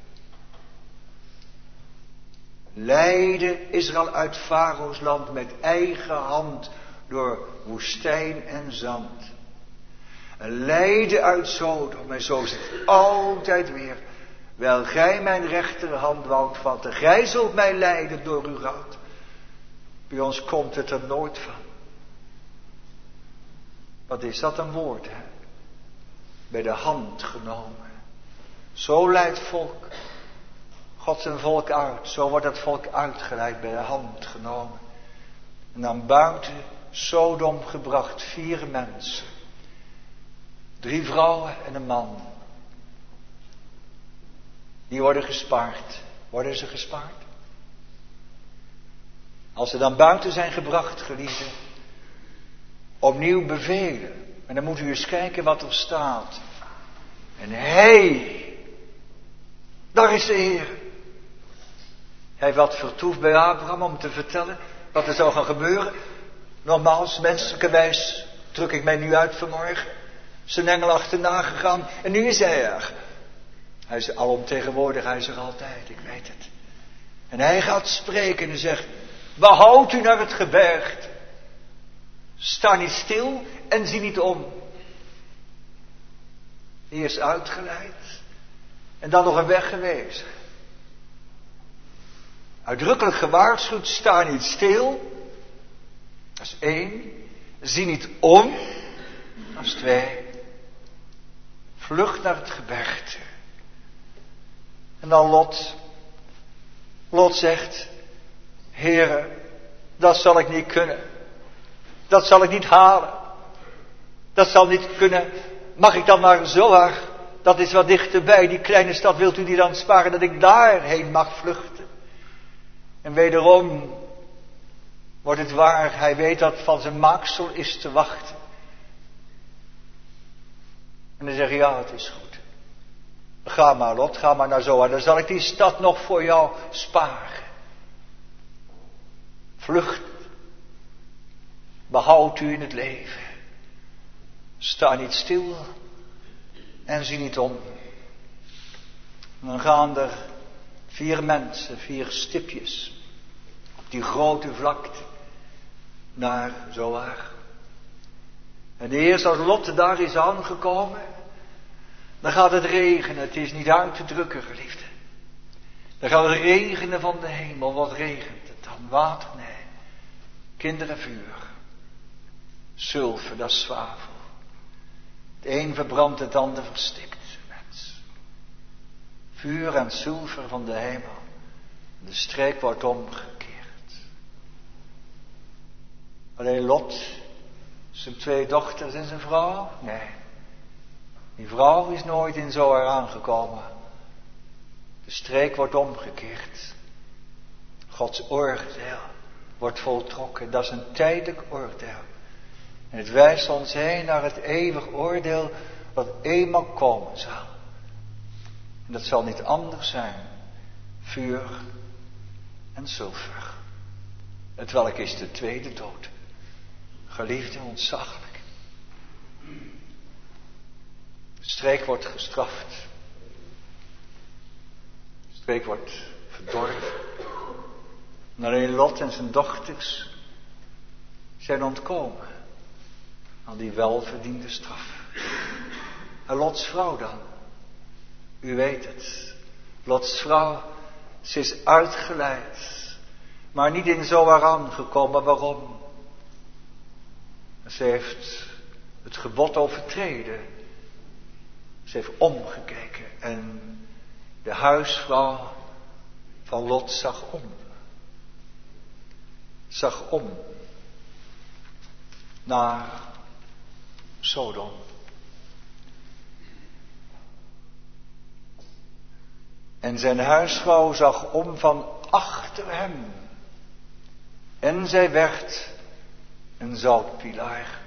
Leidde Israël uit Farao's land met eigen hand door woestijn en zand. En leidde uit Sodom. En zo zegt altijd weer. Wel gij mijn rechterhand woudt vatten. Gij zult mij leiden door uw raad. Bij ons komt het er nooit van. Wat is dat een woord, hè? bij de hand genomen. Zo leidt volk God zijn volk uit. Zo wordt het volk uitgeleid, bij de hand genomen. En dan buiten Sodom gebracht 4 mensen. 3 vrouwen en een man. Die worden gespaard. Worden ze gespaard? Als ze dan buiten zijn gebracht, geliefden, opnieuw bevelen. En dan moet u eens kijken wat er staat. En hij, daar is de Heer. Hij wat vertoefd bij Abraham om te vertellen wat er zou gaan gebeuren. Nogmaals, menselijke wijs druk ik mij nu uit vanmorgen. Zijn engel achterna gegaan en nu is hij er. Hij is alomtegenwoordig, hij is er altijd, ik weet het. En hij gaat spreken en zegt, behoud u naar het gebergte. Sta niet stil en zie niet om. Eerst uitgeleid en dan nog een weg gewezen. Uitdrukkelijk gewaarschuwd, sta niet stil. Dat is 1. Zie niet om. Dat is 2. Vlucht naar het gebergte. En dan Lot. Lot zegt, Heere, dat zal ik niet kunnen. Dat zal ik niet halen. Dat zal niet kunnen. Mag ik dan naar Zoar? Dat is wat dichterbij. Die kleine stad, wilt u die dan sparen dat ik daarheen mag vluchten? En wederom wordt het waar. Hij weet dat van zijn maaksel is te wachten. En dan zeg je, ja, het is goed. Ga maar, Lot, ga maar naar Zoar. Dan zal ik die stad nog voor jou sparen. Vlucht. Behoud u in het leven. Sta niet stil. En zie niet om. En dan gaan er 4 mensen, 4 stipjes. Op die grote vlakte. Naar Zoar. En eerst als Lot daar is aangekomen. Dan gaat het regenen. Het is niet uit te drukken, geliefde. Dan gaat het regenen van de hemel. Wat regent het dan? Water? Nee. Kinderen, vuur. Sulfer, dat is zwavel. Het een verbrandt, het ander verstikt. Mens. Vuur en sulfer van de hemel. De streek wordt omgekeerd. Alleen Lot, zijn 2 dochters en zijn vrouw? Nee. Die vrouw is nooit in Zoar aangekomen. De streek wordt omgekeerd. Gods oordeel wordt voltrokken. Dat is een tijdelijk oordeel. En het wijst ons heen naar het eeuwig oordeel wat eenmaal komen zal. En dat zal niet anders zijn. Vuur en sulfer. Het welk is de tweede dood. Geliefde, ontzaglijk. De streek wordt gestraft. De streek wordt verdorven. En alleen Lot en zijn dochters zijn ontkomen aan die welverdiende straf. En Lots vrouw dan? U weet het. Lots vrouw, ze is uitgeleid. Maar niet in Zoar aangekomen. Waarom? Ze heeft het gebod overtreden. Ze heeft omgekeken. En de huisvrouw van Lot zag om. Zag om. Naar Sodom. En zijn huisvrouw zag om van achter hem. En zij werd een zoutpilaar.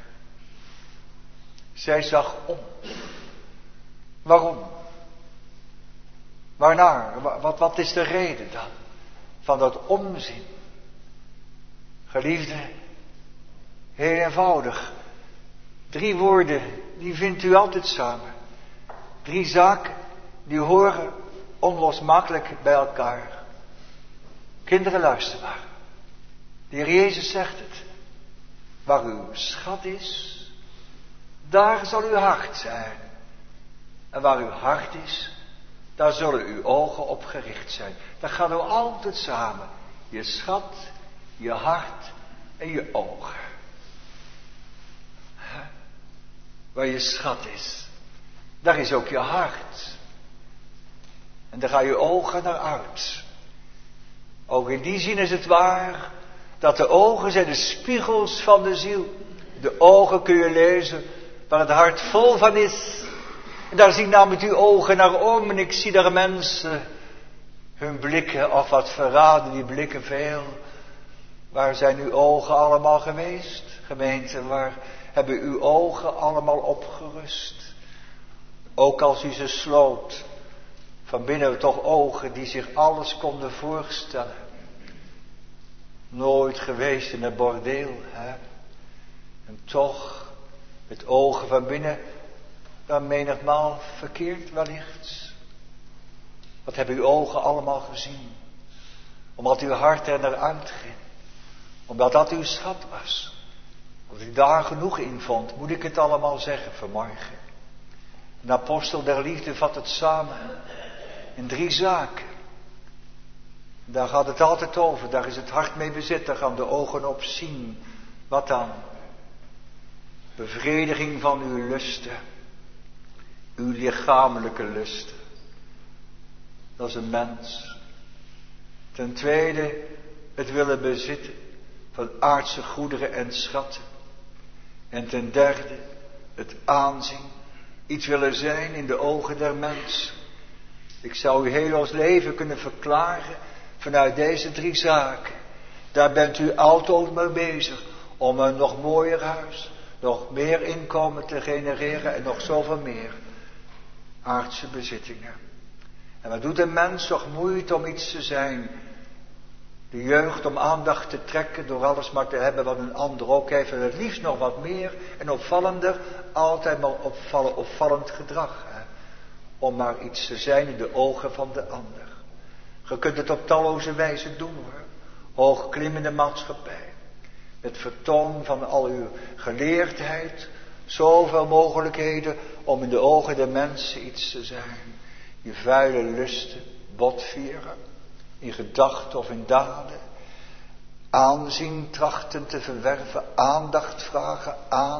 Zij zag om. Waarom? Waarnaar? Wat is de reden dan van dat omzien? Geliefde, heel eenvoudig. 3 woorden, die vindt u altijd samen. 3 zaken, die horen onlosmakelijk bij elkaar. Kinderen, luister maar. De Heer Jezus zegt het. Waar uw schat is, daar zal uw hart zijn. En waar uw hart is, daar zullen uw ogen op gericht zijn. Dat gaat nou altijd samen. Je schat, je hart en je ogen. Waar je schat is, daar is ook je hart. En daar gaan je ogen naar uit. Ook in die zin is het waar dat de ogen zijn de spiegels van de ziel. De ogen kun je lezen waar het hart vol van is. En daar zien namelijk uw ogen naar om. En ik zie daar mensen hun blikken, of wat verraden die blikken veel. Waar zijn uw ogen allemaal geweest? Gemeente, waar hebben uw ogen allemaal opgerust? Ook als u ze sloot, van binnen toch ogen die zich alles konden voorstellen. Nooit geweest in een bordeel, hè? En toch, met ogen van binnen, dan menigmaal verkeerd wellicht. Wat hebben uw ogen allemaal gezien? Omdat uw hart er naar uitging. Omdat dat uw schat was. Omdat u daar genoeg in vond, moet ik het allemaal zeggen vanmorgen. Een apostel der liefde vat het samen in 3 zaken. Daar gaat het altijd over, daar is het hart mee bezet, daar gaan de ogen op zien. Wat dan? Bevrediging van uw lusten. Uw lichamelijke lusten. Dat is een mens. Ten tweede, het willen bezitten van aardse goederen en schatten. En ten derde, het aanzien, iets willen zijn in de ogen der mens. Ik zou uw heel ons leven kunnen verklaren vanuit deze 3 zaken. Daar bent u altijd mee bezig om een nog mooier huis, nog meer inkomen te genereren en nog zoveel meer aardse bezittingen. En wat doet een mens toch moeite om iets te zijn? De jeugd om aandacht te trekken door alles maar te hebben wat een ander ook heeft. En het liefst nog wat meer en opvallender. Altijd maar opvallend gedrag. Hè? Om maar iets te zijn in de ogen van de ander. Je kunt het op talloze wijze doen hoor. Hoogklimmende maatschappij. Met vertoon van al uw geleerdheid. Zoveel mogelijkheden om in de ogen der mensen iets te zijn. Je vuile lusten botvieren. In gedachten of in daden. Aanzien trachten te verwerven. Aandacht vragen.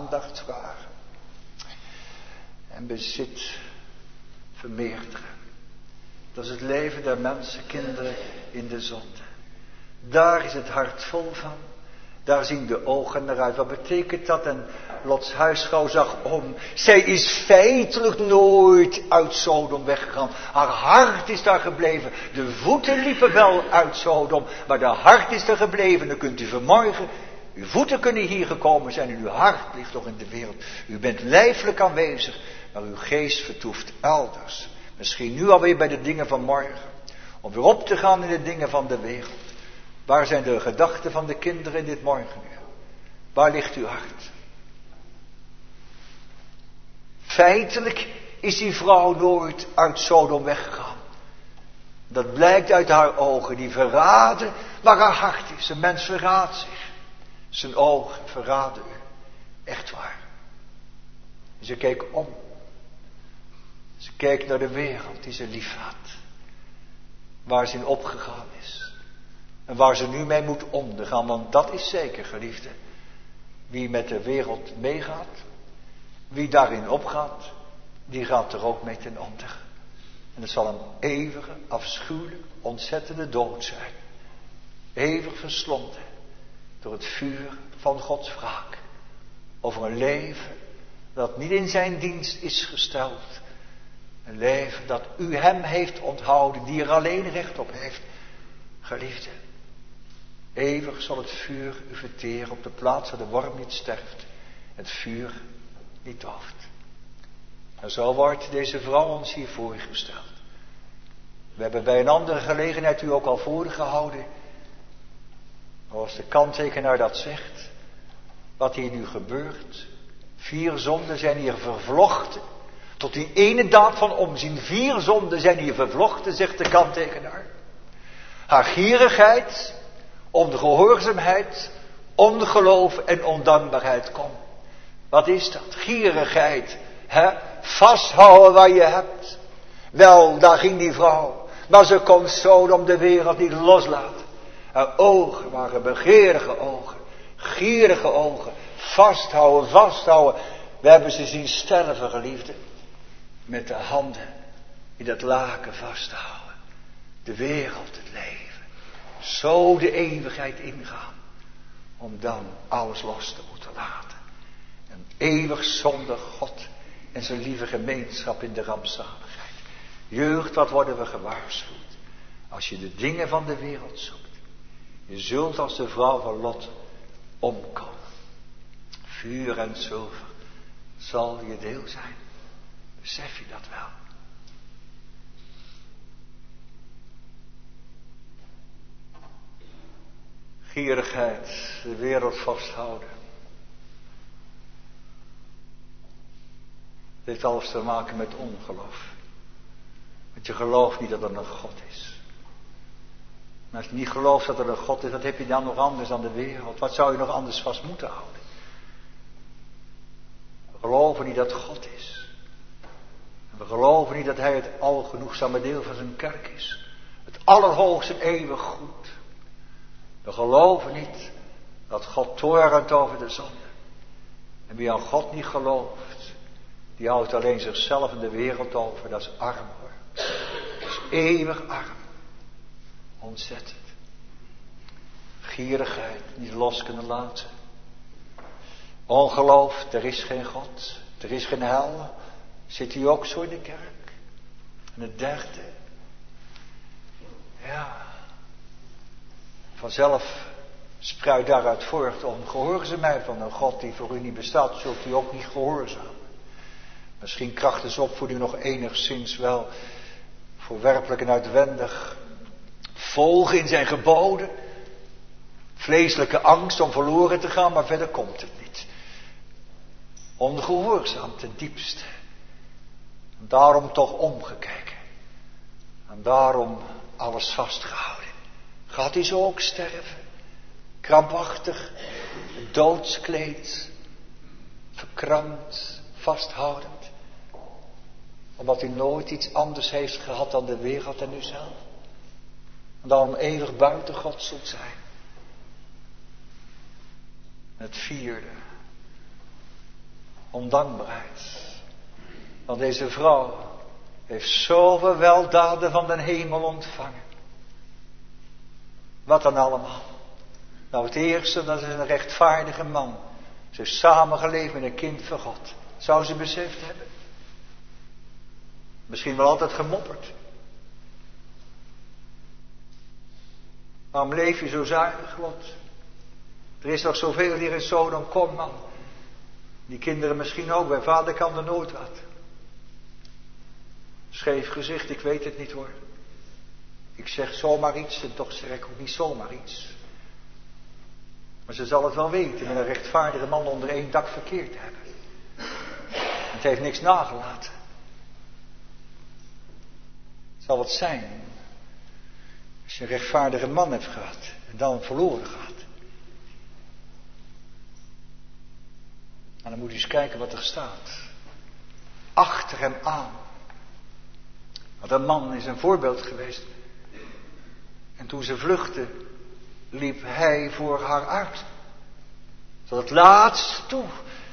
En bezit vermeerderen. Dat is het leven der mensen, kinderen in de zonde. Daar is het hart vol van. Daar zien de ogen naar uit. Wat betekent dat? En Lots huisvrouw zag om. Zij is feitelijk nooit uit Sodom weggegaan. Haar hart is daar gebleven. De voeten liepen wel uit Sodom. Maar de hart is er gebleven. Dan kunt u vanmorgen. Uw voeten kunnen hier gekomen zijn. En uw hart ligt nog in de wereld. U bent lijfelijk aanwezig. Maar uw geest vertoeft elders. Misschien nu alweer bij de dingen van morgen. Om weer op te gaan in de dingen van de wereld. Waar zijn de gedachten van de kinderen in dit morgenuur? Waar ligt uw hart? Feitelijk is die vrouw nooit uit Sodom weggegaan. Dat blijkt uit haar ogen, die verraden waar haar hart is. Een mens verraadt zich. Zijn ogen verraden u. Echt waar. Ze keek om. Ze keek naar de wereld die ze lief had. Waar ze in opgegaan is. En waar ze nu mee moet ondergaan. Want dat is zeker, geliefde. Wie met de wereld meegaat. Wie daarin opgaat. Die gaat er ook mee ten onder. En het zal een eeuwige, afschuwelijk, ontzettende dood zijn. Eeuwig verslonden. Door het vuur van Gods wraak. Over een leven dat niet in zijn dienst is gesteld. Een leven dat u hem heeft onthouden. Die er alleen recht op heeft. Geliefde. Eeuwig zal het vuur u verteren op de plaats waar de worm niet sterft. Het vuur niet dooft. En zo wordt deze vrouw ons hier voorgesteld. We hebben bij een andere gelegenheid u ook al voorgehouden. Als de kanttekenaar dat zegt. Wat hier nu gebeurt. 4 zonden zijn hier vervlochten. Tot die ene daad van omzien. 4 zonden zijn hier vervlochten, zegt de kanttekenaar. Haar gierigheid, ongehoorzaamheid, ongeloof en ondankbaarheid. Kom, wat is dat? Gierigheid, hè? Vasthouden waar je hebt. Wel, daar ging die vrouw. Maar ze kon Sodom de wereld niet loslaten. Haar ogen waren begeerige ogen. Gierige ogen. Vasthouden. We hebben ze zien sterven, geliefden. met de handen in dat laken vasthouden. De wereld, het leven. Zo de eeuwigheid ingaan. Om dan alles los te moeten laten. Een eeuwig zonder God en zijn lieve gemeenschap in de rampzaligheid. Jeugd, wat worden we gewaarschuwd. Als je de dingen van de wereld zoekt. Je zult als de vrouw van Lot omkomen. Vuur en zilver zal je deel zijn. Besef je dat wel? Gierigheid, de wereld vasthouden. Het heeft alles te maken met ongeloof. Want je gelooft niet dat er een God is. En als je niet gelooft dat er een God is, wat heb je dan nog anders dan de wereld? Wat zou je nog anders vast moeten houden? We geloven niet dat God is. En we geloven niet dat Hij het algenoegzame deel van zijn kerk is. Het allerhoogste en eeuwig goed. We geloven niet dat God toornt over de zonde. En wie aan God niet gelooft, die houdt alleen zichzelf en de wereld over. Dat is arm hoor. Dat is eeuwig arm. Ontzettend. Gierigheid, niet los kunnen laten. Ongeloof, er is geen God. Er is geen hel. Zit u ook zo in de kerk? En het derde. Ja. Vanzelf spruit daaruit voort om. Gehoorzaam ze mij van een God die voor u niet bestaat, zult u ook niet gehoorzamen. Misschien krachtens opvoeding nog enigszins wel voorwerpelijk en uitwendig volgen in zijn geboden. Vleeselijke angst om verloren te gaan, maar verder komt het niet. Ongehoorzaam ten diepste. En daarom toch omgekeken. En daarom alles vastgehouden. Gaat hij zo ook sterven? Krampachtig, doodskleed, verkrampt, vasthoudend. Omdat hij nooit iets anders heeft gehad dan de wereld en uzelf. En daarom eeuwig buiten God zult zijn. En het vierde. Ondankbaarheid. Want deze vrouw heeft zoveel weldaden van de hemel ontvangen. Wat dan allemaal? Nou, het eerste, dat is een rechtvaardige man. Ze heeft samengeleefd met een kind van God. Zou ze beseft hebben? Misschien wel altijd gemopperd. Waarom leef je zo zuinig, Lot? Er is nog zoveel hier in Sodom, kom man. Die kinderen misschien ook, bij vader kan er nooit wat. Scheef gezicht, ik weet het niet hoor. Ik zeg zomaar iets en toch zeg ik ook niet zomaar iets. Maar ze zal het wel weten met een rechtvaardige man onder één dak verkeerd te hebben. Het heeft niks nagelaten. Het zal het zijn. Als je een rechtvaardige man hebt gehad en dan verloren gaat. En dan moet je eens kijken wat er staat. Achter hem aan. Want een man is een voorbeeld geweest. En toen ze vluchtte, liep hij voor haar uit. Tot het laatste toe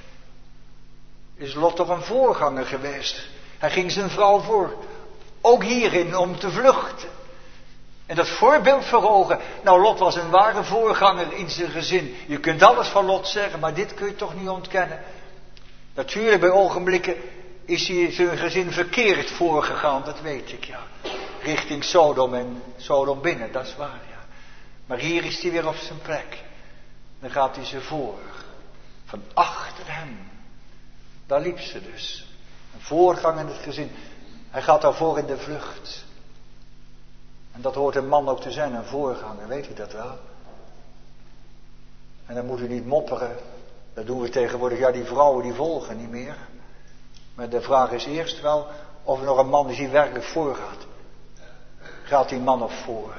is Lot toch een voorganger geweest. Hij ging zijn vrouw voor. Ook hierin om te vluchten. En dat voorbeeld voor ogen. Nou, Lot was een ware voorganger in zijn gezin. Je kunt alles van Lot zeggen, maar dit kun je toch niet ontkennen. Natuurlijk, bij ogenblikken is hij zijn gezin verkeerd voorgegaan, dat weet ik, ja. Richting Sodom en Sodom binnen, dat is waar, ja. Maar hier is hij weer op zijn plek. Dan gaat hij ze voor. Van achter hem. Daar liep ze dus. Een voorganger in het gezin. Hij gaat daarvoor in de vlucht. En dat hoort een man ook te zijn, een voorganger, weet u dat wel? En dan moet u niet mopperen. Dat doen we tegenwoordig, ja die vrouwen die volgen niet meer. Maar de vraag is eerst wel of er nog een man is die werkelijk voorgaat. Gaat die man nog voor?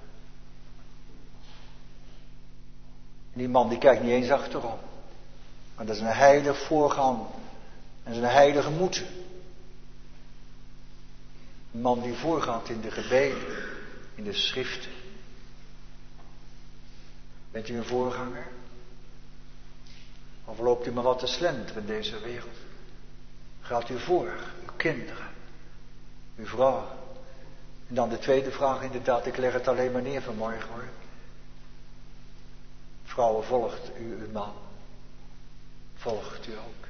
Die man die kijkt niet eens achterom. Maar dat is een heilig voorgaan. En dat is een heilige moeten. Een man die voorgaat in de gebeden, in de schriften. Bent u een voorganger? Of loopt u maar wat te slenteren in deze wereld? Gaat u voor, uw kinderen. Uw vrouw. En dan de tweede vraag inderdaad, ik leg het alleen maar neer vanmorgen hoor. Vrouwen, volgt u uw man? Volgt u ook?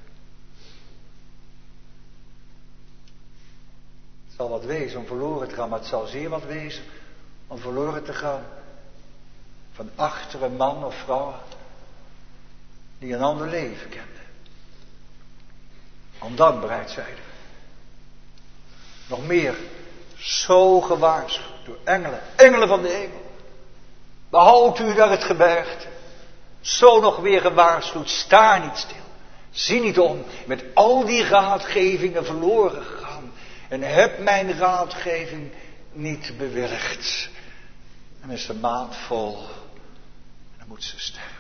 Het zal wat wezen om verloren te gaan, maar het zal zeer wat wezen om verloren te gaan. Van achter een man of vrouw die een ander leven kende. Ondankbaarheid, zeiden we. Nog meer, zo gewaarschuwd door engelen van de hemel. Behoud u naar het gebergte. Zo nog weer gewaarschuwd, sta niet stil. Zie niet om, met al die raadgevingen verloren gegaan. En heb mijn raadgeving niet bewilligd. Dan is de maand vol. En dan moet ze sterven.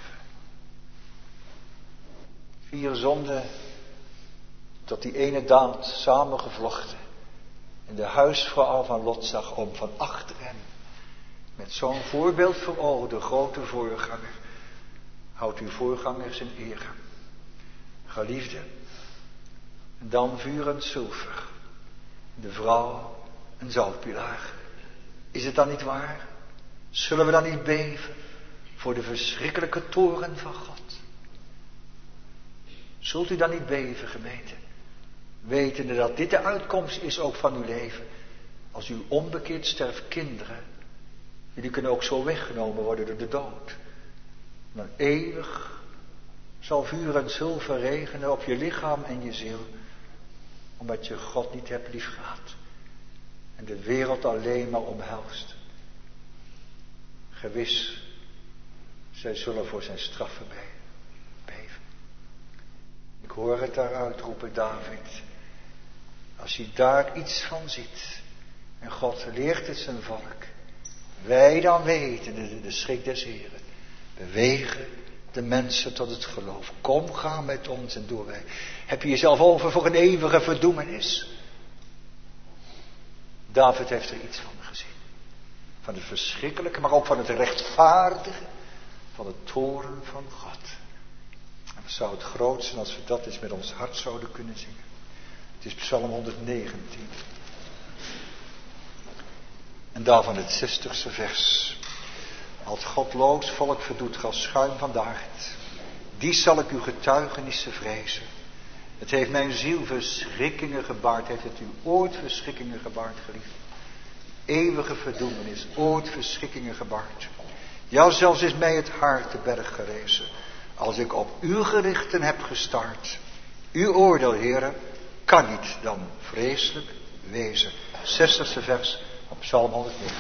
4 zonden tot die ene daad samengevlochten. En de huisvrouw van Lot zag om van achter hem. Met zo'n voorbeeld voor ogen, de grote voorganger. Houdt uw voorgangers in ere. Geliefde. En dan vuur en zilver. De vrouw een zoutpilaar. Is het dan niet waar? Zullen we dan niet beven voor de verschrikkelijke toorn van God? Zult u dan niet beven, gemeente? Wetende dat dit de uitkomst is ook van uw leven. Als u onbekeerd sterft, kinderen. Jullie kunnen ook zo weggenomen worden door de dood. Maar eeuwig zal vuur en zilver regenen op je lichaam en je ziel. Omdat je God niet hebt liefgehad. En de wereld alleen maar omhelst. Gewis, zij zullen voor zijn straffen beven. Ik hoor het daaruit roepen, David. Als je daar iets van ziet. En God leert het zijn volk. Wij dan weten, de schrik des Heren. Bewegen de mensen tot het geloof. Kom, ga met ons en doe wij. Heb je jezelf over voor een eeuwige verdoemenis? David heeft er iets van gezien. Van het verschrikkelijke, maar ook van het rechtvaardige. Van de toorn van God. En wat zou het groot zijn als we dat eens met ons hart zouden kunnen zingen. Het is Psalm 119. En daarvan het 60ste vers. Als godloos volk verdoet als schuim van de aard. Die zal ik uw getuigenissen vrezen. Het heeft mijn ziel verschrikkingen gebaard. Heeft het u ooit verschrikkingen gebaard, geliefd? Eeuwige verdoemenis, ooit verschrikkingen gebaard. Ja, zelfs is mij het hart te berg gerezen. Als ik op uw gerichten heb gestaard. Uw oordeel, Heere, kan niet dan vreselijk wezen. 60ste vers op Psalm 119.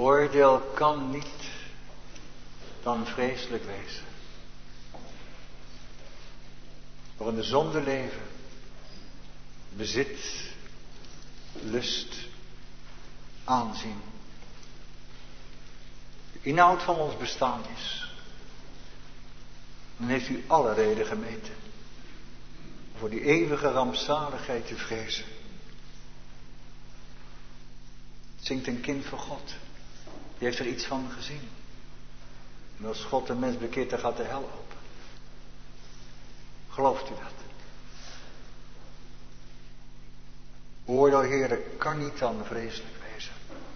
Oordeel kan niet dan vreselijk wezen. Voor in de zonde leven, bezit, lust, aanzien. De inhoud van ons bestaan is. Dan heeft u alle reden gemeten voor die eeuwige rampzaligheid te vrezen. Het zingt een kind voor God. Die heeft er iets van gezien. En als God een mens bekeert, dan gaat de hel open. Gelooft u dat? Oordeel, Heere, kan niet dan vreselijk wezen.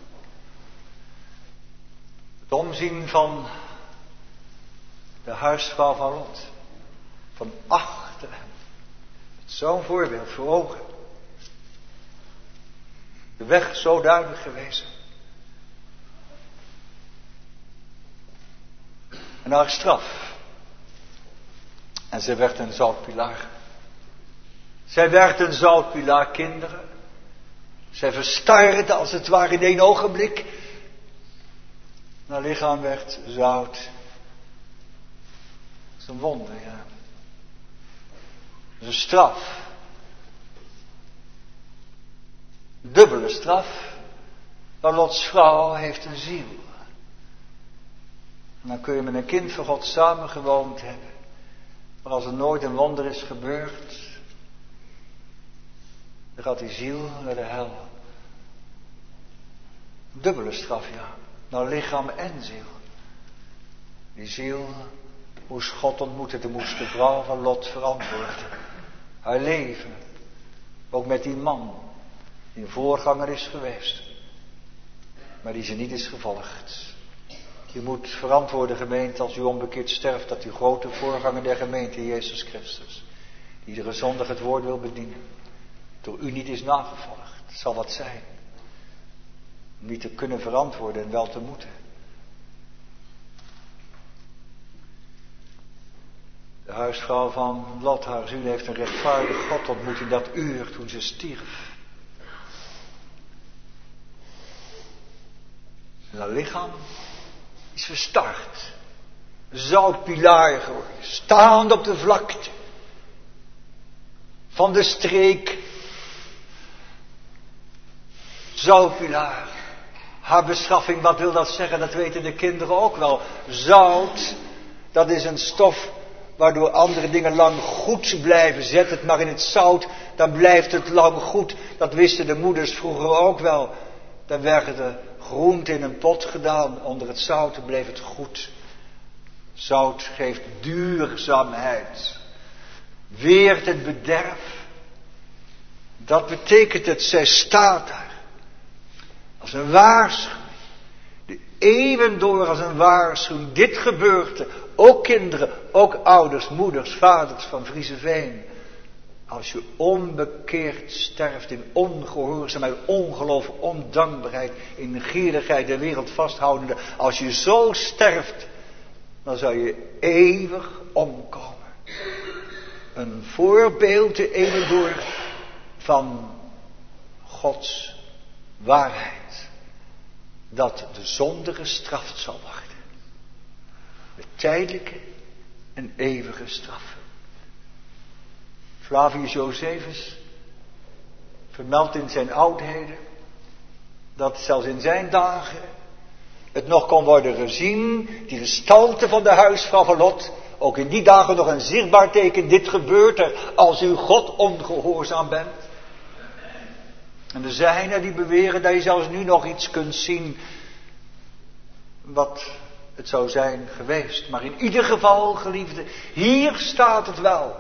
Het omzien van de huisvrouw van Lot. Van achter hem. Zo'n voorbeeld voor ogen. De weg zo duidelijk gewezen. En haar straf. En zij werd een zoutpilaar. Zij werd een zoutpilaar, kinderen. Zij verstarde als het ware in één ogenblik. Haar lichaam werd zout. Dat is een wonder, ja. Dat is een straf. Dubbele straf. Want Lots vrouw heeft een ziel. En dan kun je met een kind van God samengewoond hebben. Maar als er nooit een wonder is gebeurd, dan gaat die ziel naar de hel. Dubbele straf, ja. Naar lichaam en ziel. Die ziel moest God ontmoeten. Toen moest de vrouw van Lot verantwoorden. Haar leven. Ook met die man. Die een voorganger is geweest. Maar die ze niet is gevolgd. U moet verantwoorden, gemeente, als u onbekeerd sterft, dat uw grote voorganger der gemeente, Jezus Christus, die iedere zondag het woord wil bedienen, door u niet is nagevolgd. Zal dat zijn? Om niet te kunnen verantwoorden en wel te moeten. De huisvrouw van Lot, haar ziel, heeft een rechtvaardig God ontmoet in dat uur toen ze stierf. En haar lichaam is verstard. Zoutpilaar geworden. Staand op de vlakte. Van de streek. Zoutpilaar. Haar beschaffing, wat wil dat zeggen? Dat weten de kinderen ook wel. Zout, dat is een stof waardoor andere dingen lang goed blijven. Zet het maar in het zout, dan blijft het lang goed. Dat wisten de moeders vroeger ook wel. Dan werden de groenten in een pot gedaan. Onder het zout bleef het goed. Zout geeft duurzaamheid. Weert het bederf. Dat betekent het, zij staat daar. Als een waarschuwing. De eeuwen door als een waarschuwing. Dit gebeurt. Ook kinderen, ook ouders, moeders, vaders van Vriezeveen. Als je onbekeerd sterft in ongehoorzaamheid, ongeloof, ondankbaarheid, in gierigheid de wereld vasthoudende. Als je zo sterft, dan zou je eeuwig omkomen. Een voorbeeld de eeuwen door van Gods waarheid. Dat de zonde gestraft zal worden. De tijdelijke en eeuwige straf. Flavius Josephus vermeldt in zijn oudheden dat zelfs in zijn dagen het nog kon worden gezien, die gestalte van de huisvrouw van Lot, ook in die dagen nog een zichtbaar teken, dit gebeurt er als u God ongehoorzaam bent. En er zijn er die beweren dat je zelfs nu nog iets kunt zien wat het zou zijn geweest. Maar in ieder geval, geliefde, hier staat het wel.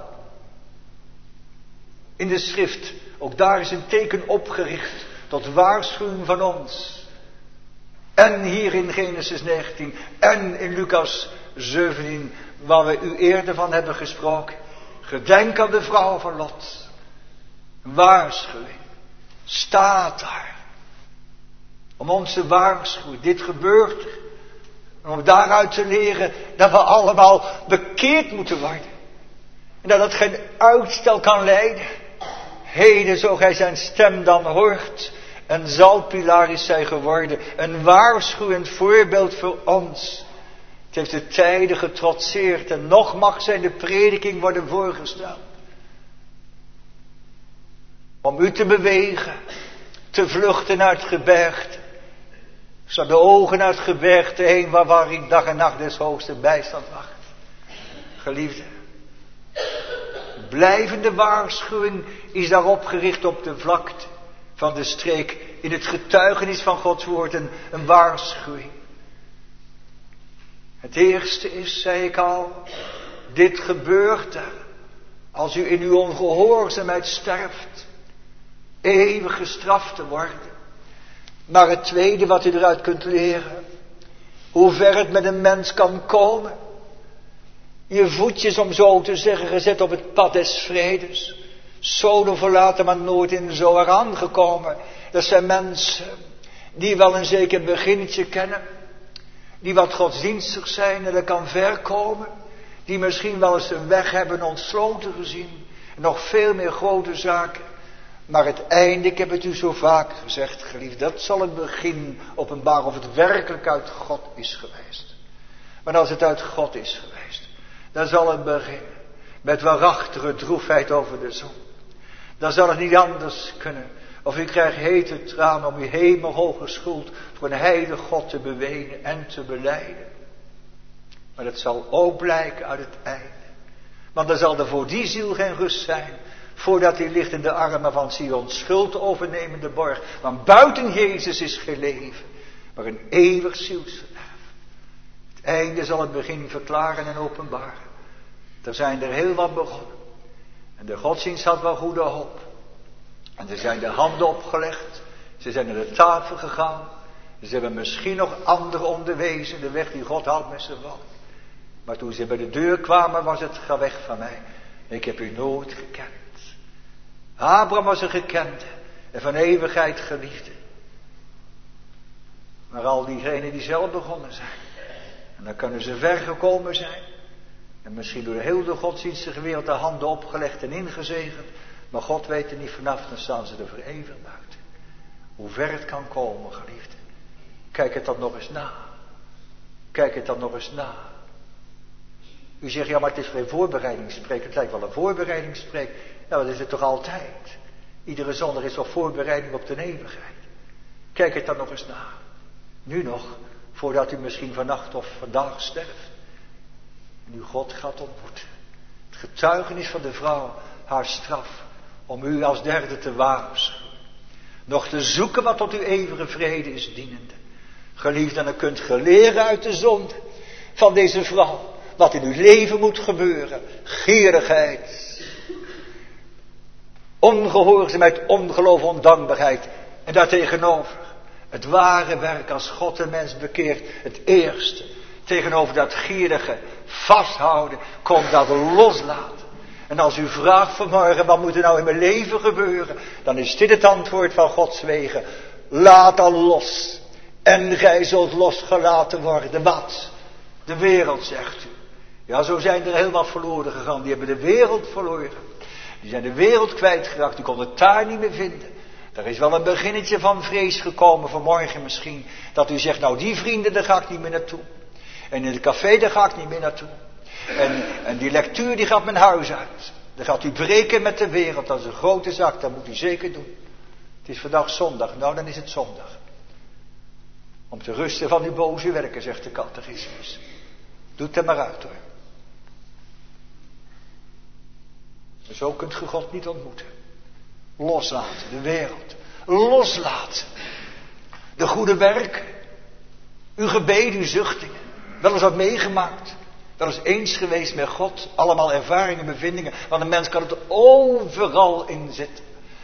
In de schrift, ook daar is een teken opgericht tot waarschuwing van ons. En hier in Genesis 19 en in Lucas 17, waar we u eerder van hebben gesproken. Gedenk aan de vrouw van Lot. Waarschuwing staat daar. Om ons te waarschuwen, dit gebeurt er. En om daaruit te leren dat we allemaal bekeerd moeten worden. En dat het geen uitstel kan leiden. Heden, zo gij zijn stem dan hoort, Een zaltpilaar is zij geworden. Een waarschuwend voorbeeld voor ons. Het heeft de tijden getrotseerd en nog mag zij de prediking worden voorgesteld. Om u te bewegen, te vluchten uit het gebergte. Zet de ogen uit het gebergte heen waar ik dag en nacht des hoogste bijstand wacht. Geliefde, blijvende waarschuwing is daarop gericht op de vlakte van de streek. In het getuigenis van Gods woord een waarschuwing. Het eerste is, zei ik al, dit gebeurt er als u in uw ongehoorzaamheid sterft. Eeuwig gestraft te worden. Maar het tweede wat u eruit kunt leren. Hoe ver het met een mens kan komen. Je voetjes, om zo te zeggen, gezet op het pad des vredes. Sodom verlaten, maar nooit in Zoar aangekomen. Dat zijn mensen die wel een zeker beginnetje kennen. Die wat godsdienstig zijn en dat kan ver komen. Die misschien wel eens een weg hebben ontsloten gezien. En nog veel meer grote zaken. Maar het einde, ik heb het u zo vaak gezegd, geliefd, dat zal het begin openbaren of het werkelijk uit God is geweest. Maar als het uit God is geweest, dan zal het beginnen met waarachtige droefheid over de zon. Dan zal het niet anders kunnen. Of u krijgt hete tranen om uw hemelhoge schuld voor een heilige God te bewenen en te belijden. Maar het zal ook blijken uit het einde. Want dan zal er voor die ziel geen rust zijn. Voordat hij ligt in de armen van Sion's schuld overnemende borg. Want buiten Jezus is geen leven, maar een eeuwig zielsverderf. Het einde zal het begin verklaren en openbaren. Er zijn er heel wat begonnen. En de godsdienst had wel goede hoop. En er zijn de handen opgelegd. Ze zijn naar de tafel gegaan. Ze hebben misschien nog anderen onderwezen. De weg die God houdt met z'n volk. Maar toen ze bij de deur kwamen was het, ga weg van mij. Ik heb u nooit gekend. Abraham was een gekende en van eeuwigheid geliefde. Maar al diegenen die zelf begonnen zijn. En dan kunnen ze ver gekomen zijn. En misschien door heel de godsdienstige wereld de handen opgelegd en ingezegend. Maar God weet er niet vanaf, dan staan ze er voor eeuwig buiten. Hoe ver het kan komen, geliefde. Kijk het dan nog eens na. Kijk het dan nog eens na. U zegt, ja, maar het is geen voorbereidingspreek. Het lijkt wel een voorbereidingspreek. Nou, dat is het toch altijd. Iedere zondag is toch voorbereiding op de eeuwigheid. Kijk het dan nog eens na. Nu nog, voordat u misschien vannacht of vandaag sterft. En u God gaat ontmoeten. Het getuigenis van de vrouw, haar straf. Om u als derde te waarschuwen. Nog te zoeken wat tot uw eeuwige vrede is dienende. Geliefd, en dan kunt ge leren uit de zonde van deze vrouw. Wat in uw leven moet gebeuren. Gierigheid. Ongehoorzaamheid, ongeloof, ondankbaarheid. En daartegenover het ware werk als God de mens bekeert. Het eerste. Tegenover dat gierige vasthouden. Komt dat loslaten. En als u vraagt vanmorgen, wat moet er nou in mijn leven gebeuren? Dan is dit het antwoord van Gods wegen. Laat al los. En gij zult losgelaten worden. Wat? De wereld, zegt u. Ja, zo zijn er heel wat verloren gegaan. Die hebben de wereld verloren. Die zijn de wereld kwijtgeraakt. Die konden het daar niet meer vinden. Er is wel een beginnetje van vrees gekomen vanmorgen misschien. Dat u zegt, nou die vrienden, daar ga ik niet meer naartoe. En in het café, daar ga ik niet meer naartoe. En die lectuur, die gaat mijn huis uit. Dan gaat u breken met de wereld. Dat is een grote zaak, dat moet u zeker doen. Het is vandaag zondag, nou dan is het zondag. Om te rusten van uw boze werken, zegt de catechismus. Doe het er maar uit, hoor. Zo kunt u God niet ontmoeten. Loslaten, de wereld. Loslaten. De goede werken. Uw gebeden, uw zuchtingen. Wel eens wat meegemaakt. Wel eens geweest met God. Allemaal ervaringen, bevindingen. Want een mens kan het overal in zetten.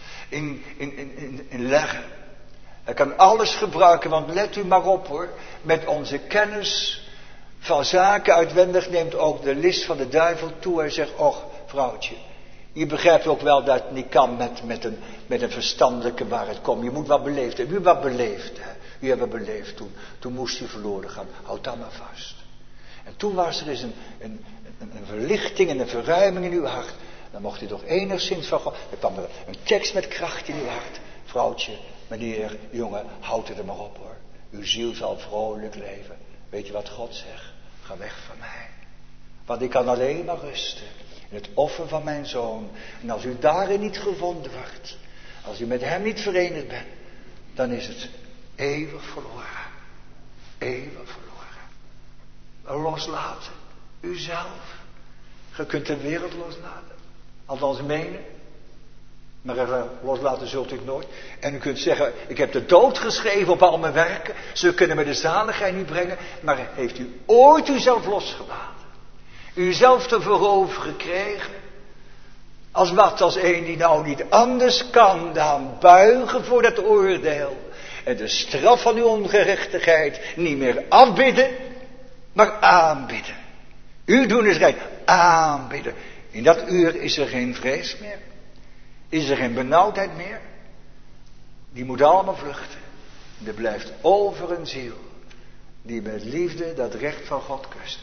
In leggen. Hij kan alles gebruiken. Want let u maar op, hoor. Met onze kennis van zaken uitwendig neemt ook de list van de duivel toe. Hij zegt, och vrouwtje. Je begrijpt ook wel dat het niet kan met een verstandelijke waarheid komen. Je moet wat beleefd hebben. U wat beleefd, hè. U hebt wat beleefd toen. Toen moest u verloren gaan. Houd dat maar vast. En toen was er eens een verlichting en een verruiming in uw hart. Dan mocht u toch enigszins van God. Er kwam er een tekst met kracht in uw hart. Vrouwtje, meneer, jongen, houd het er maar op hoor. Uw ziel zal vrolijk leven. Weet je wat God zegt? Ga weg van mij. Want ik kan alleen maar rusten in het offer van mijn zoon. En als u daarin niet gevonden wordt, als u met hem niet verenigd bent, dan is het eeuwig verloren. Eeuwig verloren. Loslaten. Uzelf. Je kunt de wereld loslaten. Althans menen. Maar loslaten zult u het nooit. En u kunt zeggen, ik heb de dood geschreven op al mijn werken. Ze kunnen me de zaligheid niet brengen. Maar heeft u ooit uzelf losgelaten? Uzelf te voorover gekregen? Als wat? Als een die nou niet anders kan dan buigen voor dat oordeel. En de straf van uw ongerechtigheid niet meer afbidden, maar aanbidden. U doen is recht, aanbidden. In dat uur is er geen vrees meer. Is er geen benauwdheid meer. Die moet allemaal vluchten. Er blijft over een ziel die met liefde dat recht van God kust.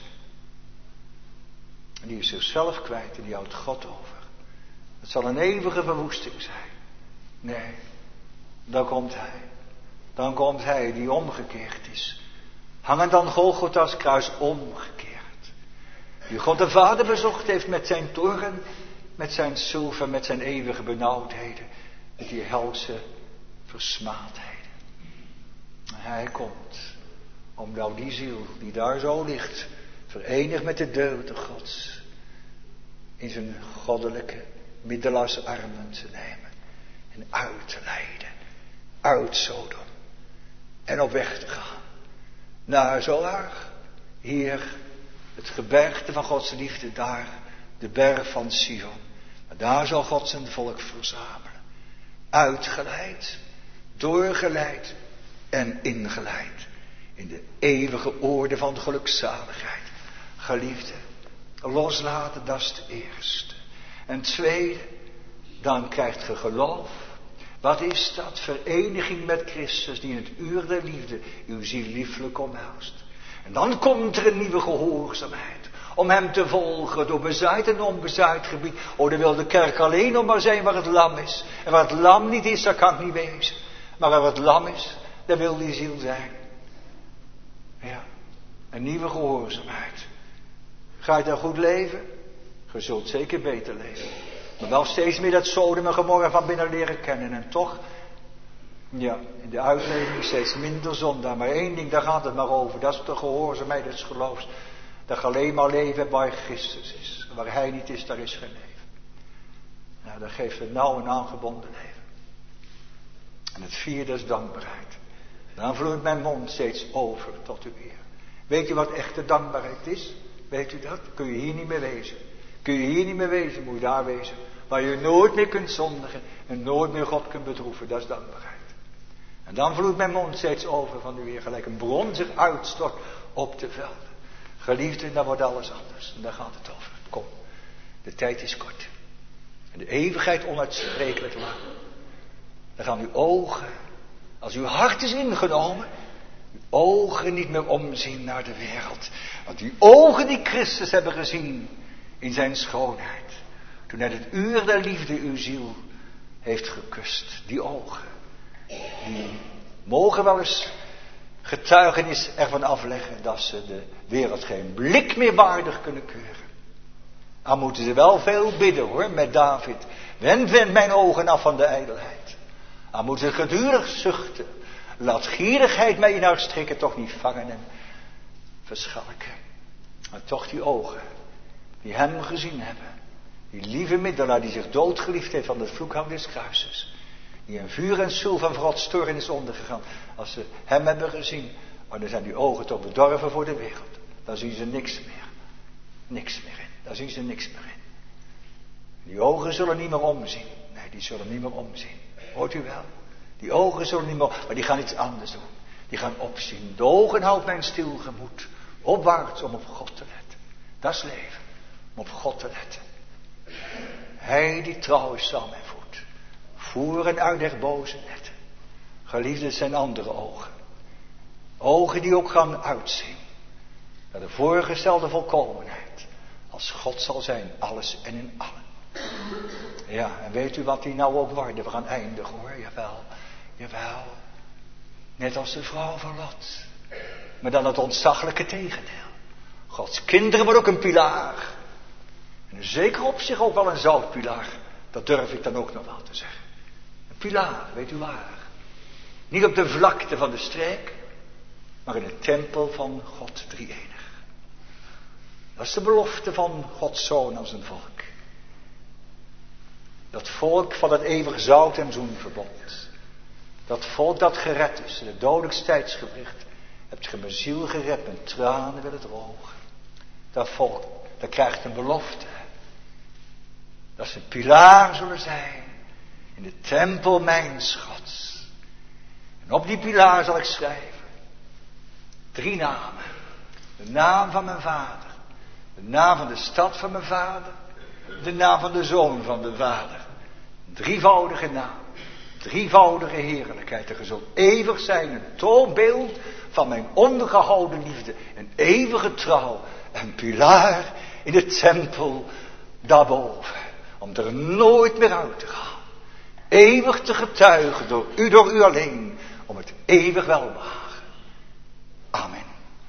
En die is zichzelf kwijt en die houdt God over. Het zal een eeuwige verwoesting zijn. Nee, dan komt hij. Dan komt hij die omgekeerd is. Hangend aan Golgotha's kruis omgekeerd. Die God de Vader bezocht heeft met zijn toorn, met zijn zilver, met zijn eeuwige benauwdheden. Met die helse versmaadheden. Hij komt om nou die ziel die daar zo ligt, verenigd met de deugden Gods, in zijn goddelijke middelaarsarmen te nemen. En uit te leiden. Uit Sodom. En op weg te gaan. Naar Zoar. Hier het gebergte van Gods liefde. Daar de berg van Sion. Maar daar zal God zijn volk verzamelen. Uitgeleid. Doorgeleid. En ingeleid. In de eeuwige orde van de gelukzaligheid. Geliefde. Loslaten, dat is het eerste. En tweede. Dan krijgt ge geloof. Wat is dat? Vereniging met Christus die in het uur der liefde uw ziel lieflijk omhelst. En dan komt er een nieuwe gehoorzaamheid. Om hem te volgen door bezaaid en onbezaaid gebied. Oh, dan wil de kerk alleen nog maar zijn waar het lam is. En waar het lam niet is, daar kan het niet wezen. Maar waar het lam is, daar wil die ziel zijn. Ja, een nieuwe gehoorzaamheid. Ga je daar goed leven? Je zult zeker beter leven. Maar wel steeds meer dat Sodom en Gomorra van binnen leren kennen. En toch, ja, in de uitleving steeds minder zondaar. Maar één ding, daar gaat het maar over. Dat is de gehoorzaamheid des geloofs. Dat je alleen maar leven waar Christus is. Waar hij niet is, daar is geen leven. Nou, dat geeft een nauw en aangebonden leven. En het vierde is dankbaarheid. Dan vloeit mijn mond steeds over tot uw eer. Weet je wat echte dankbaarheid is? Weet u dat? Kun je hier niet meer wezen. Kun je hier niet meer wezen, moet je daar wezen. Waar je nooit meer kunt zondigen en nooit meer God kunt bedroeven. Dat is dankbaarheid. En dan vloeit mijn mond steeds over van u weer. Gelijk een bron zich uitstort op de velden. Geliefden, dan wordt alles anders. En daar gaat het over. Kom, de tijd is kort. En de eeuwigheid onuitsprekelijk lang. Dan gaan uw ogen, als uw hart is ingenomen, uw ogen niet meer omzien naar de wereld. Want uw ogen die Christus hebben gezien in zijn schoonheid. Toen hij het uur der liefde uw ziel heeft gekust. Die ogen. Die mogen wel eens getuigenis ervan afleggen dat ze de wereld geen blik meer waardig kunnen keuren. Dan moeten ze wel veel bidden hoor, met David. Wend mijn ogen af van de ijdelheid. Dan moeten ze gedurig zuchten. Laat gierigheid mij in haar strikken toch niet vangen en verschalken. Maar toch die ogen die hem gezien hebben. Die lieve middelaar die zich doodgeliefd heeft van het vloekhout des kruises. Die in vuur en zul van Gods toorn is ondergegaan. Als ze hem hebben gezien. Maar dan zijn die ogen toch bedorven voor de wereld. Dan zien ze niks meer. Niks meer in. Daar zien ze niks meer in. Die ogen zullen niet meer omzien. Nee, die zullen niet meer omzien. Hoort u wel? Die ogen zullen niet meer, maar die gaan iets anders doen. Die gaan opzien. De ogen houdt mijn stil gemoed. Opwaarts om op God te letten. Dat is leven. Om op God te letten. Hij die trouw is zal mijn voet. Voeren uit der boze netten. Geliefden zijn andere ogen. Ogen die ook gaan uitzien. Naar de voorgestelde volkomenheid. Als God zal zijn, alles en in allen. Ja, en weet u wat die nou ook worden? We gaan eindigen hoor, jawel. Net als de vrouw van Lot. Maar dan het ontzaglijke tegendeel. Gods kinderen worden ook een pilaar. En zeker op zich ook wel een zoutpilaar. Dat durf ik dan ook nog wel te zeggen. Een pilaar, weet u waar? Niet op de vlakte van de streek, maar in de tempel van God drie-enig. Dat is de belofte van Gods Zoon aan zijn volk. Dat volk van het eeuwig zout en zoenverbond. Dat volk dat gered is in het dodelijks tijdsgewricht. Hebt ge mijn ziel gered, mijn tranen willen drogen. Dat volk, dat krijgt een belofte. Dat ze een pilaar zullen zijn in de tempel mijns Gods. En op die pilaar zal ik schrijven 3 namen. De naam van mijn vader. De naam van de stad van mijn vader. De naam van de zoon van de vader. Een 3voudige naam. 3voudige heerlijkheid. Er zal eeuwig zijn een toonbeeld van mijn ongehouden liefde. Een eeuwige trouw. Een pilaar in de tempel daarboven. Om er nooit meer uit te gaan. Eeuwig te getuigen door u alleen. Om het eeuwig welbehagen. Amen.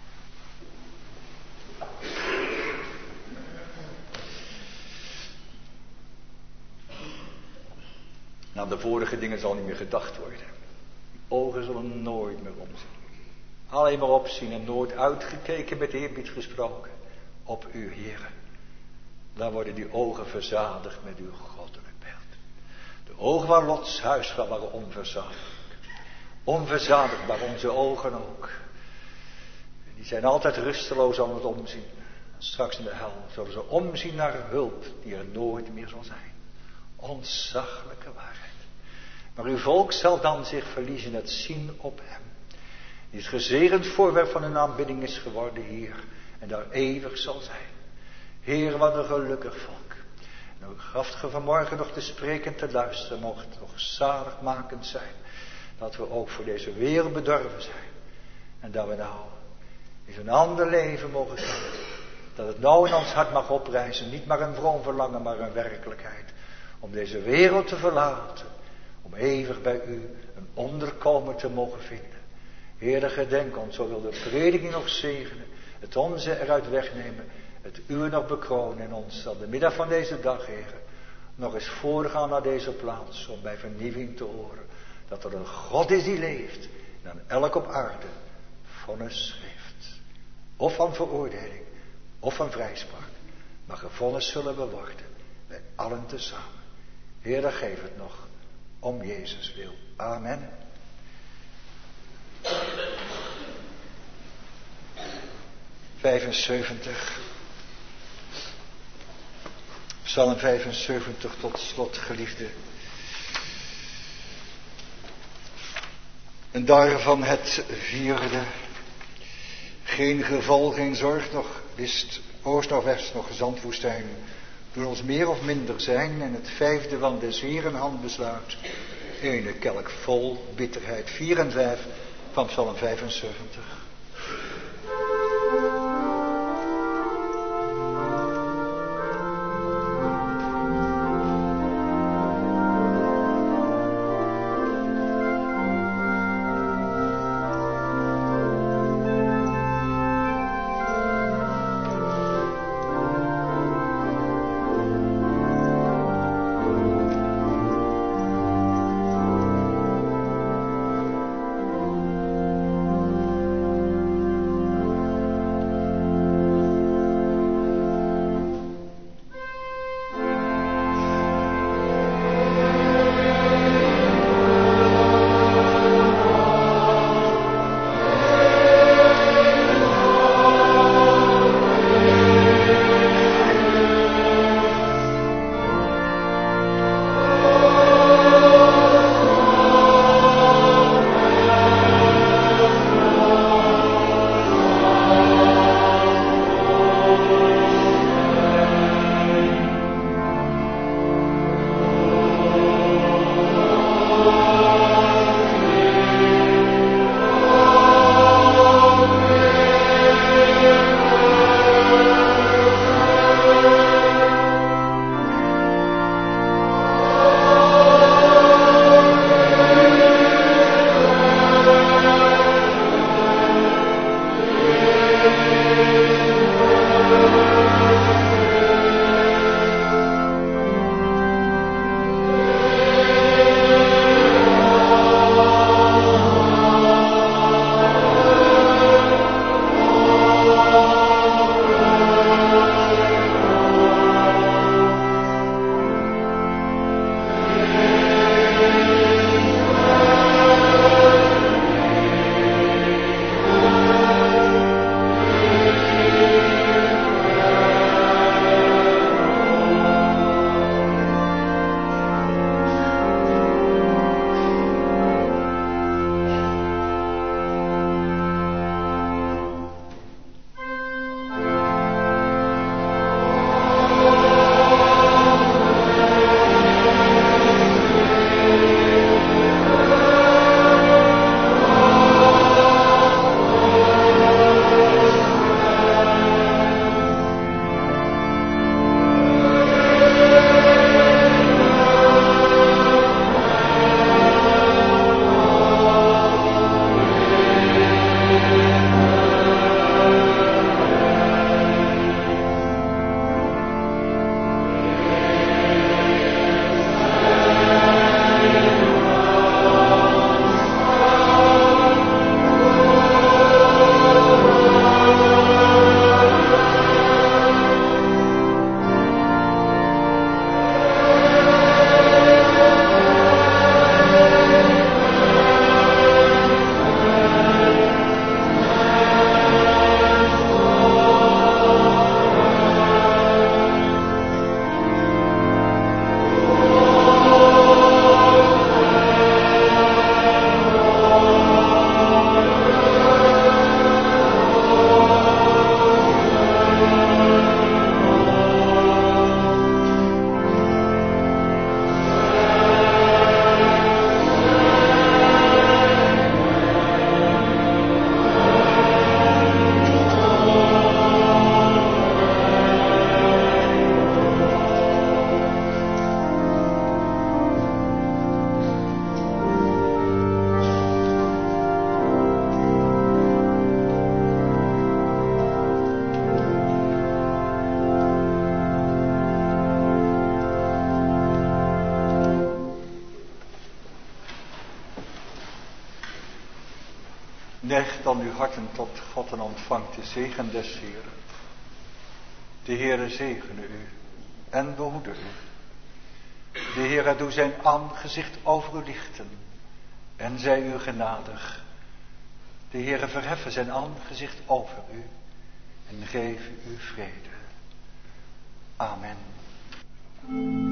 Aan de vorige dingen zal niet meer gedacht worden. Die ogen zullen nooit meer omzien. Alleen maar opzien en nooit uitgekeken met eerbied gesproken. Op u, Heere. Dan worden die ogen verzadigd met uw goddelijk beeld. De ogen van Lots huis waren onverzadigd. Onverzadigbaar, onze ogen ook. Die zijn altijd rusteloos aan het omzien. Straks in de hel zullen ze omzien naar hulp die er nooit meer zal zijn. Ontzaglijke waarheid. Maar uw volk zal dan zich verliezen het zien op hem. Die het gezegend voorwerp van hun aanbidding is geworden hier. En daar eeuwig zal zijn. Heer, wat een gelukkig volk. En ook gaf ge vanmorgen nog te spreken en te luisteren. Mocht het nog zaligmakend zijn. Dat we ook voor deze wereld bedorven zijn. En dat we nou in een ander leven mogen gaan. Dat het nou in ons hart mag oprijzen. Niet maar een vroom verlangen, maar een werkelijkheid. Om deze wereld te verlaten. Om eeuwig bij u een onderkomen te mogen vinden. Heer, gedenk ons, zo wil de prediking nog zegenen. Het onze eruit wegnemen. Het uwe nog bekronen en ons aan de middag van deze dag, Heer. Nog eens voorgaan naar deze plaats. Om bij vernieuwing te horen. Dat er een God is die leeft. En aan elk op aarde vonnis geeft. Of van veroordeling. Of van vrijspraak. Maar gevonnis zullen we worden. Bij allen tezamen. Heer, dan geef het nog. Om Jezus wil. Amen. Psalm 75 tot slot, geliefde. En daarvan het 4e. Geen geval, geen zorg, nog list, oost, nog west, nog zandwoestijn. Doen ons meer of minder zijn. En het 5e van des Heeren hand besluit. Ene kelk vol bitterheid. 4 en 5 van Psalm 75. Neigt dan uw harten tot God en ontvangt de zegen des Heeren. De Heere zegene u en behoede u. De Heere doe zijn aangezicht over u lichten en zij u genadig. De Heere verheffen zijn aangezicht over u en geef u vrede. Amen.